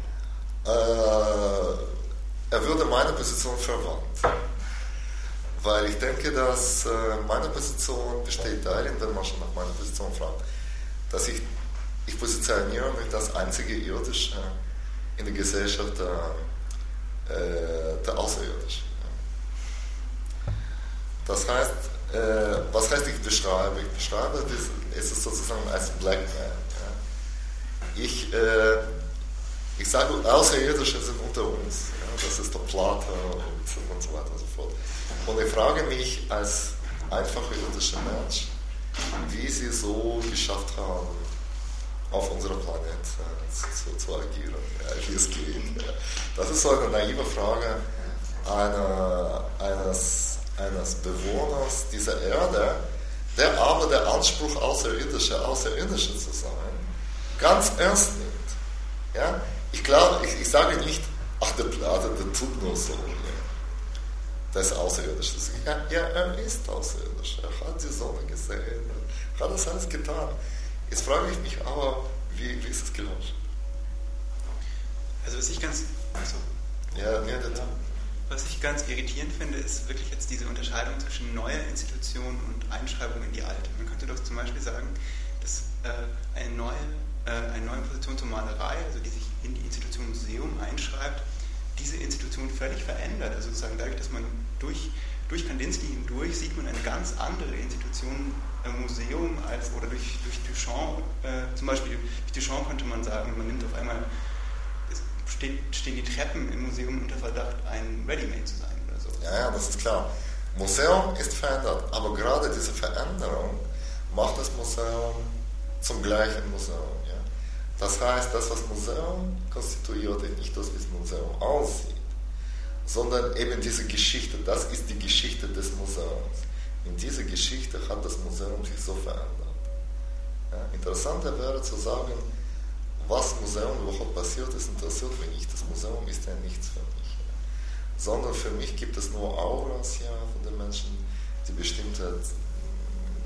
Äh, er würde meine Position verwandt. Weil ich denke, dass äh, meine Position besteht darin, wenn man schon nach meiner Position fragt, dass ich, ich positioniere mich als einzige Irdische in der Gesellschaft der, äh, der Außerirdischen. Das heißt, äh, was heißt ich beschreibe? Ich beschreibe es ist sozusagen als Black Man. Ja. Ich, äh, ich sage, Außerirdische sind unter uns. Ja. Das ist der Plato und, und so weiter und so fort. Und ich frage mich als einfacher irdischer Mensch, wie sie so geschafft haben, auf unserem Planet äh, zu, zu agieren, ja, wie es geht. Ja. Das ist so eine naive Frage einer, eines, eines Bewohners dieser Erde, der aber der Anspruch, Außerirdische, Außerirdische zu sein, ganz ernst nimmt. Ja? Ich glaube, ich, ich sage nicht, ach, der Plato, der tut nur so. Ja. Das ist Außerirdisch. Ja, er ist außerirdisch. Er hat die Sonne gesehen. Er hat das alles getan. Jetzt frage ich mich aber, wie, wie ist es gelaufen? Also was ich ganz... Also, ja, nee, das was ich ganz irritierend finde, ist wirklich jetzt diese Unterscheidung zwischen neuer Institution und Einschreibung in die alte. Man könnte doch zum Beispiel sagen, dass äh, eine, neue, äh, eine neue Position zur Malerei, also die sich in die Institution Museum einschreibt, diese Institution völlig verändert. Also sozusagen dadurch, dass man durch, durch Kandinsky hindurch sieht man eine ganz andere Institution äh, Museum als, oder durch, durch Duchamp, äh, zum Beispiel durch Duchamp könnte man sagen, man nimmt auf einmal, es steht, stehen die Treppen im Museum unter Verdacht, ein Ready-Made zu sein oder so. Ja, ja, das ist klar. Museum ist verändert, aber gerade diese Veränderung macht das Museum zum gleichen Museum. Ja? Das heißt, das, was Museum konstituiert, ist nicht das, wie das Museum aussieht, sondern eben diese Geschichte, das ist die Geschichte des Museums. In dieser Geschichte hat das Museum sich so verändert. Ja, interessanter wäre zu sagen, was im Museum überhaupt passiert ist, interessiert mich nicht. Das Museum ist ja nichts für mich. Ja. Sondern für mich gibt es nur Auras ja, von den Menschen, die bestimmte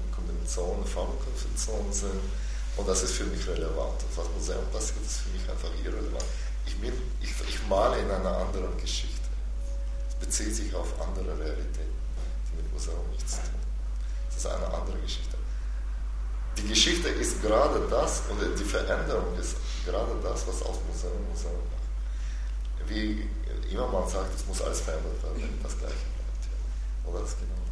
Traditionen, Farbenkonventionen sind. Und das ist für mich relevant. Und was Museum passiert, ist für mich einfach irrelevant. Ich, bin, ich, ich male in einer anderen Geschichte. Es bezieht sich auf andere Realitäten, die mit Museum nichts tun. Es ist eine andere Geschichte. Die Geschichte ist gerade das, oder die Veränderung ist gerade das, was aus Museum Museum macht. Wie immer man sagt, es muss alles verändert werden, wenn das Gleiche bleibt. Ja. Oder das genau.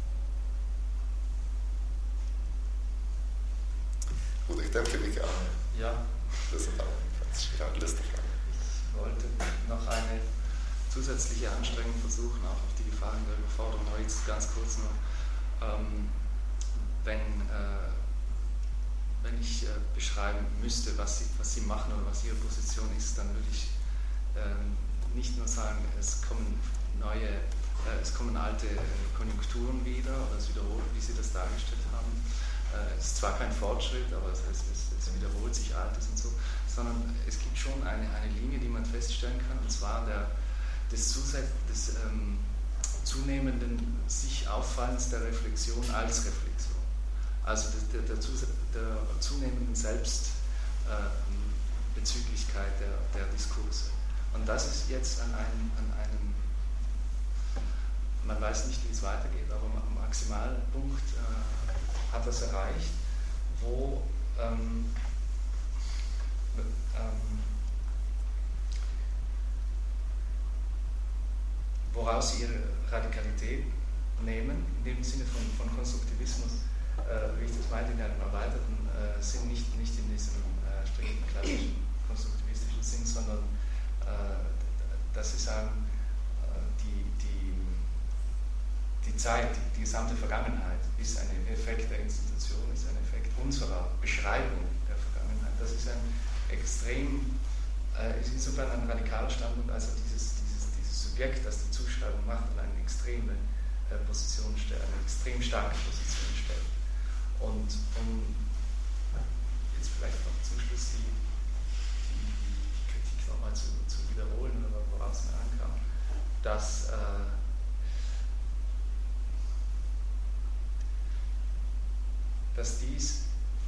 Gut, ich denke, wir können. Ja. Das sind auch ganz letzte Frage. Ich wollte noch eine zusätzliche Anstrengung versuchen, auch auf die Gefahren der Überforderung. Aber jetzt ganz kurz noch, ähm, wenn, äh, wenn ich äh, beschreiben müsste, was sie, was sie machen oder was ihre Position ist, dann würde ich ähm, nicht nur sagen, es kommen neue, äh, es kommen alte äh, Konjunkturen wieder oder es wiederholt, wie Sie das dargestellt haben. Es ist zwar kein Fortschritt, aber es, es, es wiederholt sich Altes und so, sondern es gibt schon eine, eine Linie, die man feststellen kann, und zwar der, des, Zusatz, des ähm, zunehmenden sich Auffallens der Reflexion als Reflexion. Also der, der, der, der zunehmenden Selbstbezüglichkeit äh, der, der Diskurse. Und das ist jetzt an einem, an einem, man weiß nicht, wie es weitergeht, aber am Maximalpunkt äh, hat das erreicht, wo ähm, ähm, woraus sie ihre Radikalität nehmen, in dem Sinne von, von Konstruktivismus, äh, wie ich das meinte, in einem erweiterten äh, Sinn, nicht, nicht in diesem äh, strikten klassischen konstruktivistischen Sinn, sondern äh, dass sie sagen, äh, die, die, die Zeit, die, die gesamte Vergangenheit ist ein Effekt der Institution, ist ein Effekt unserer Beschreibung der Vergangenheit. Das ist ein extrem, äh, ist insofern ein radikaler Standpunkt, als er dieses, dieses, dieses Subjekt, das die Zuschreibung macht, in eine extreme äh, Position stellt, eine extrem starke Position stellt. Und um jetzt vielleicht noch zum Schluss die, die, die Kritik nochmal zu, zu wiederholen, oder worauf es mir ankam, dass äh, dass dies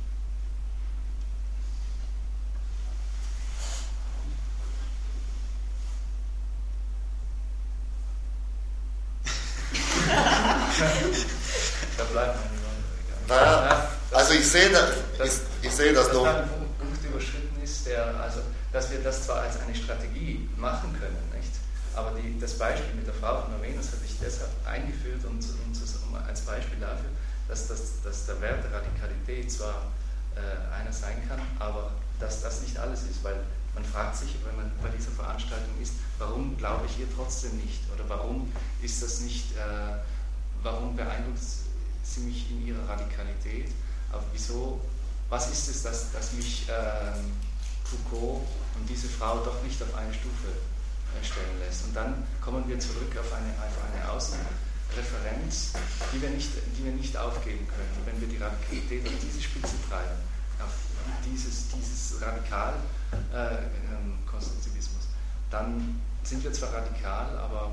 da bleibt man nicht. Naja, also ich sehe, da, ich, ich sehe das doch. Dass ein Punkt überschritten ist, der, also, dass wir das zwar als eine Strategie machen können, nicht? Aber die, das Beispiel mit der Frau von Armenus hatte ich deshalb eingeführt, um, um, um als Beispiel dafür, dass, das, dass der Wert der Radikalität zwar äh, einer sein kann, aber dass das nicht alles ist, weil man fragt sich, wenn man bei dieser Veranstaltung ist, warum glaube ich ihr trotzdem nicht? Oder warum ist das nicht, äh, warum beeindruckt sie mich in ihrer Radikalität? Aber wieso, was ist es, dass, dass mich äh, Foucault und diese Frau doch nicht auf eine Stufe äh, stellen lässt? Und dann kommen wir zurück auf eine, auf eine Außenreferenz, die wir, nicht, die wir nicht aufgeben können, wenn wir die Radikalität auf diese Spitze treiben, auf dieses, dieses radikal äh, ähm, Konstruktivismus. Dann sind wir zwar radikal, aber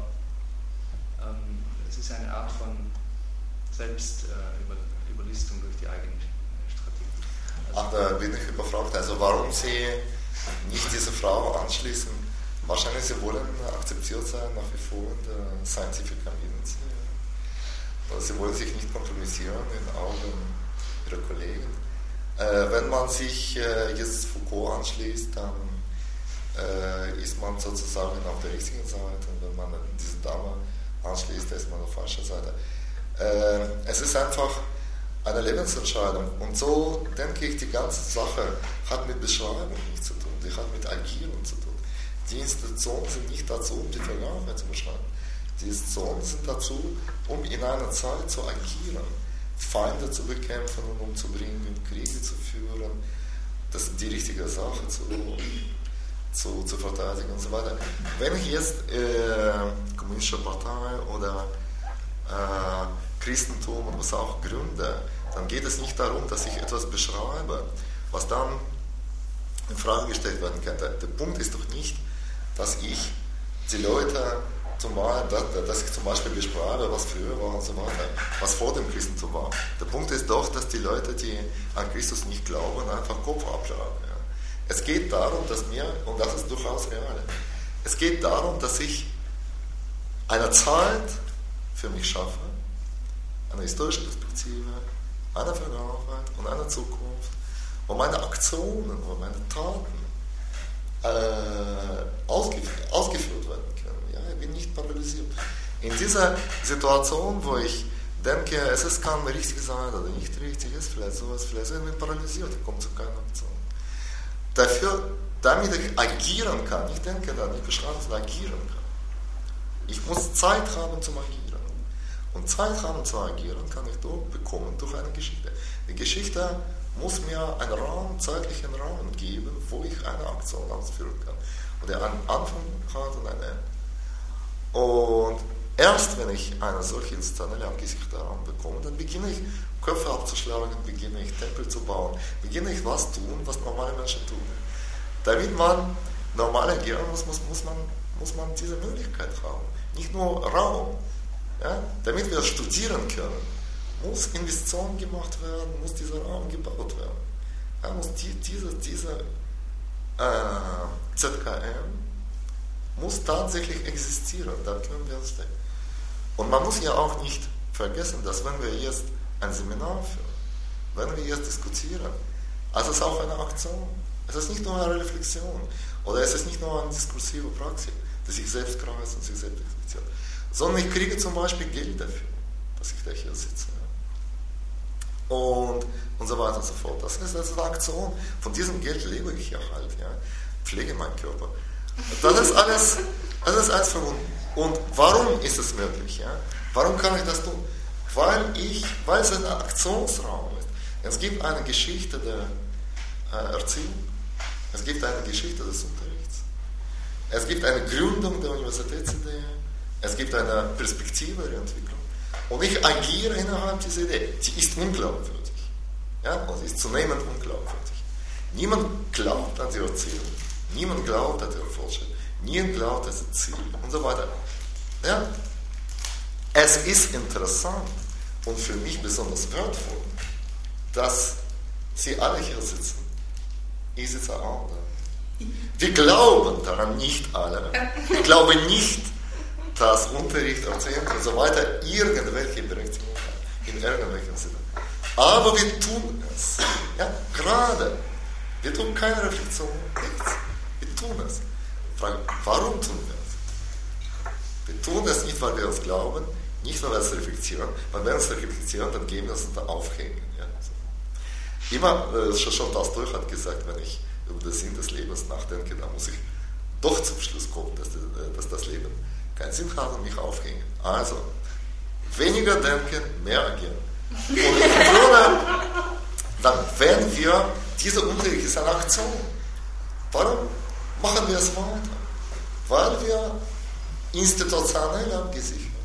ähm, es ist eine Art von Selbstüberlistung äh, durch die eigene Strategie. Also, Ach, da bin ich überfragt. Also warum Sie nicht diese Frau anschließen? Wahrscheinlich Sie wollen akzeptiert sein nach wie vor in der Scientific Community. Sie wollen sich nicht kompromisieren in Augen Ihrer Kollegen. Äh, wenn man sich äh, jetzt Foucault anschließt, dann äh, ist man sozusagen auf der richtigen Seite. Und wenn man diese Dame anschließt, ist man auf der falschen Seite. Äh, es ist einfach eine Lebensentscheidung. Und so denke ich, die ganze Sache hat mit Beschreibung nichts zu tun. Die hat mit Agieren zu tun. Die Institutionen sind nicht dazu, um die Vergangenheit zu beschreiben. Die Institutionen sind dazu, um in einer Zeit zu agieren, Feinde zu bekämpfen und umzubringen, Kriege zu führen. Das ist die richtige Sache zu, zu, zu verteidigen und so weiter. Wenn ich jetzt äh, kommunistische Partei oder äh, Christentum und was auch gründe, dann geht es nicht darum, dass ich etwas beschreibe, was dann in Frage gestellt werden könnte. Der Punkt ist doch nicht, dass ich die Leute zum Beispiel, dass ich zum Beispiel beschreibe, was früher war und so weiter, was vor dem Christentum war. Der Punkt ist doch, dass die Leute, die an Christus nicht glauben, einfach Kopf abschlagen. Ja. Es geht darum, dass mir, und das ist durchaus real, es geht darum, dass ich eine Zeit für mich schaffe, eine historische Perspektive, eine Vergangenheit und eine Zukunft, wo meine Aktionen, wo meine Taten äh, ausgef- ausgeführt werden können. Ja, ich bin nicht paralysiert. In dieser Situation, wo ich denke, es ist, kann richtig sein oder nicht richtig, ist vielleicht sowas, vielleicht sind wir paralysiert, ich komme zu keiner Aktion. Dafür, damit ich agieren kann, ich denke dann, ich beschreibe es, agieren kann. Ich muss Zeit haben zum Agieren. Und Zeit haben zu agieren kann ich durch bekommen durch eine Geschichte. Die Geschichte muss mir einen Raum, zeitlichen Raum geben, wo ich eine Aktion ausführen kann. Und der einen Anfang hat und ein Ende. Und erst wenn ich einen solchen institutionellen abgesicherten Raum bekomme, dann beginne ich Köpfe abzuschlagen, beginne ich Tempel zu bauen, beginne ich was tun, was normale Menschen tun. Damit man normal agieren muss, muss, muss, man, muss man diese Möglichkeit haben. Nicht nur Raum. Ja? Damit wir studieren können, muss Investition gemacht werden, muss dieser Raum gebaut werden. Ja, muss die, diese diese äh, Z K M muss tatsächlich existieren, dann können wir es weg. Und man muss ja auch nicht vergessen, dass wenn wir jetzt ein Seminar führen, wenn wir jetzt diskutieren, also es ist auch eine Aktion. Es ist nicht nur eine Reflexion oder es ist nicht nur eine diskursive Praxis, die sich selbst kreist und sich selbst reflektiert, sondern ich kriege zum Beispiel Geld dafür, dass ich da hier sitze. Ja. Und, und so weiter und so fort. Das ist, das ist eine Aktion. Von diesem Geld lebe ich ja halt. Ja. Pflege meinen Körper. Das ist alles, das ist alles verbunden. Und warum ist es möglich? Ja? Warum kann ich das tun? Weil, ich, weil es ein Aktionsraum ist. Es gibt eine Geschichte der äh, Erziehung. Es gibt eine Geschichte des Unterrichts. Es gibt eine Gründung der Universitätsidee. Es gibt eine Perspektive der Entwicklung. Und ich agiere innerhalb dieser Idee. Sie ist unglaubwürdig. Ja? Und sie ist zunehmend unglaubwürdig. Niemand glaubt an die Erziehung. Niemand glaubt an den Fortschritt. Niemand glaubt an das Ziel. Und so weiter. Ja? Es ist interessant und für mich besonders wertvoll, dass Sie alle hier sitzen. Ich sitze auch da. Wir glauben daran nicht alle. Ich glaube nicht, dass Unterricht, Erzählung und so weiter irgendwelche Berechtigung hat, in irgendwelchen Sinne. Aber wir tun es. Ja? Gerade. Wir tun keine Reflexion, nichts. Wir tun es. Frage, warum tun wir es? Wir tun es nicht, weil wir uns glauben, nicht, weil wir es reflektieren. Weil wir es reflektieren, dann geben wir es unter Aufhängen. Ja? So. Immer, äh, schon Tolstoi hat gesagt, wenn ich über den Sinn des Lebens nachdenke, dann muss ich doch zum Schluss kommen, dass, die, dass das Leben keinen Sinn hat und mich aufhängen. Also, weniger denken, mehr agieren. Und ich würde, dann, wenn wir, dieser Unterricht ist eine Aktion. Warum machen wir es weiter? Weil wir institutionell abgesichert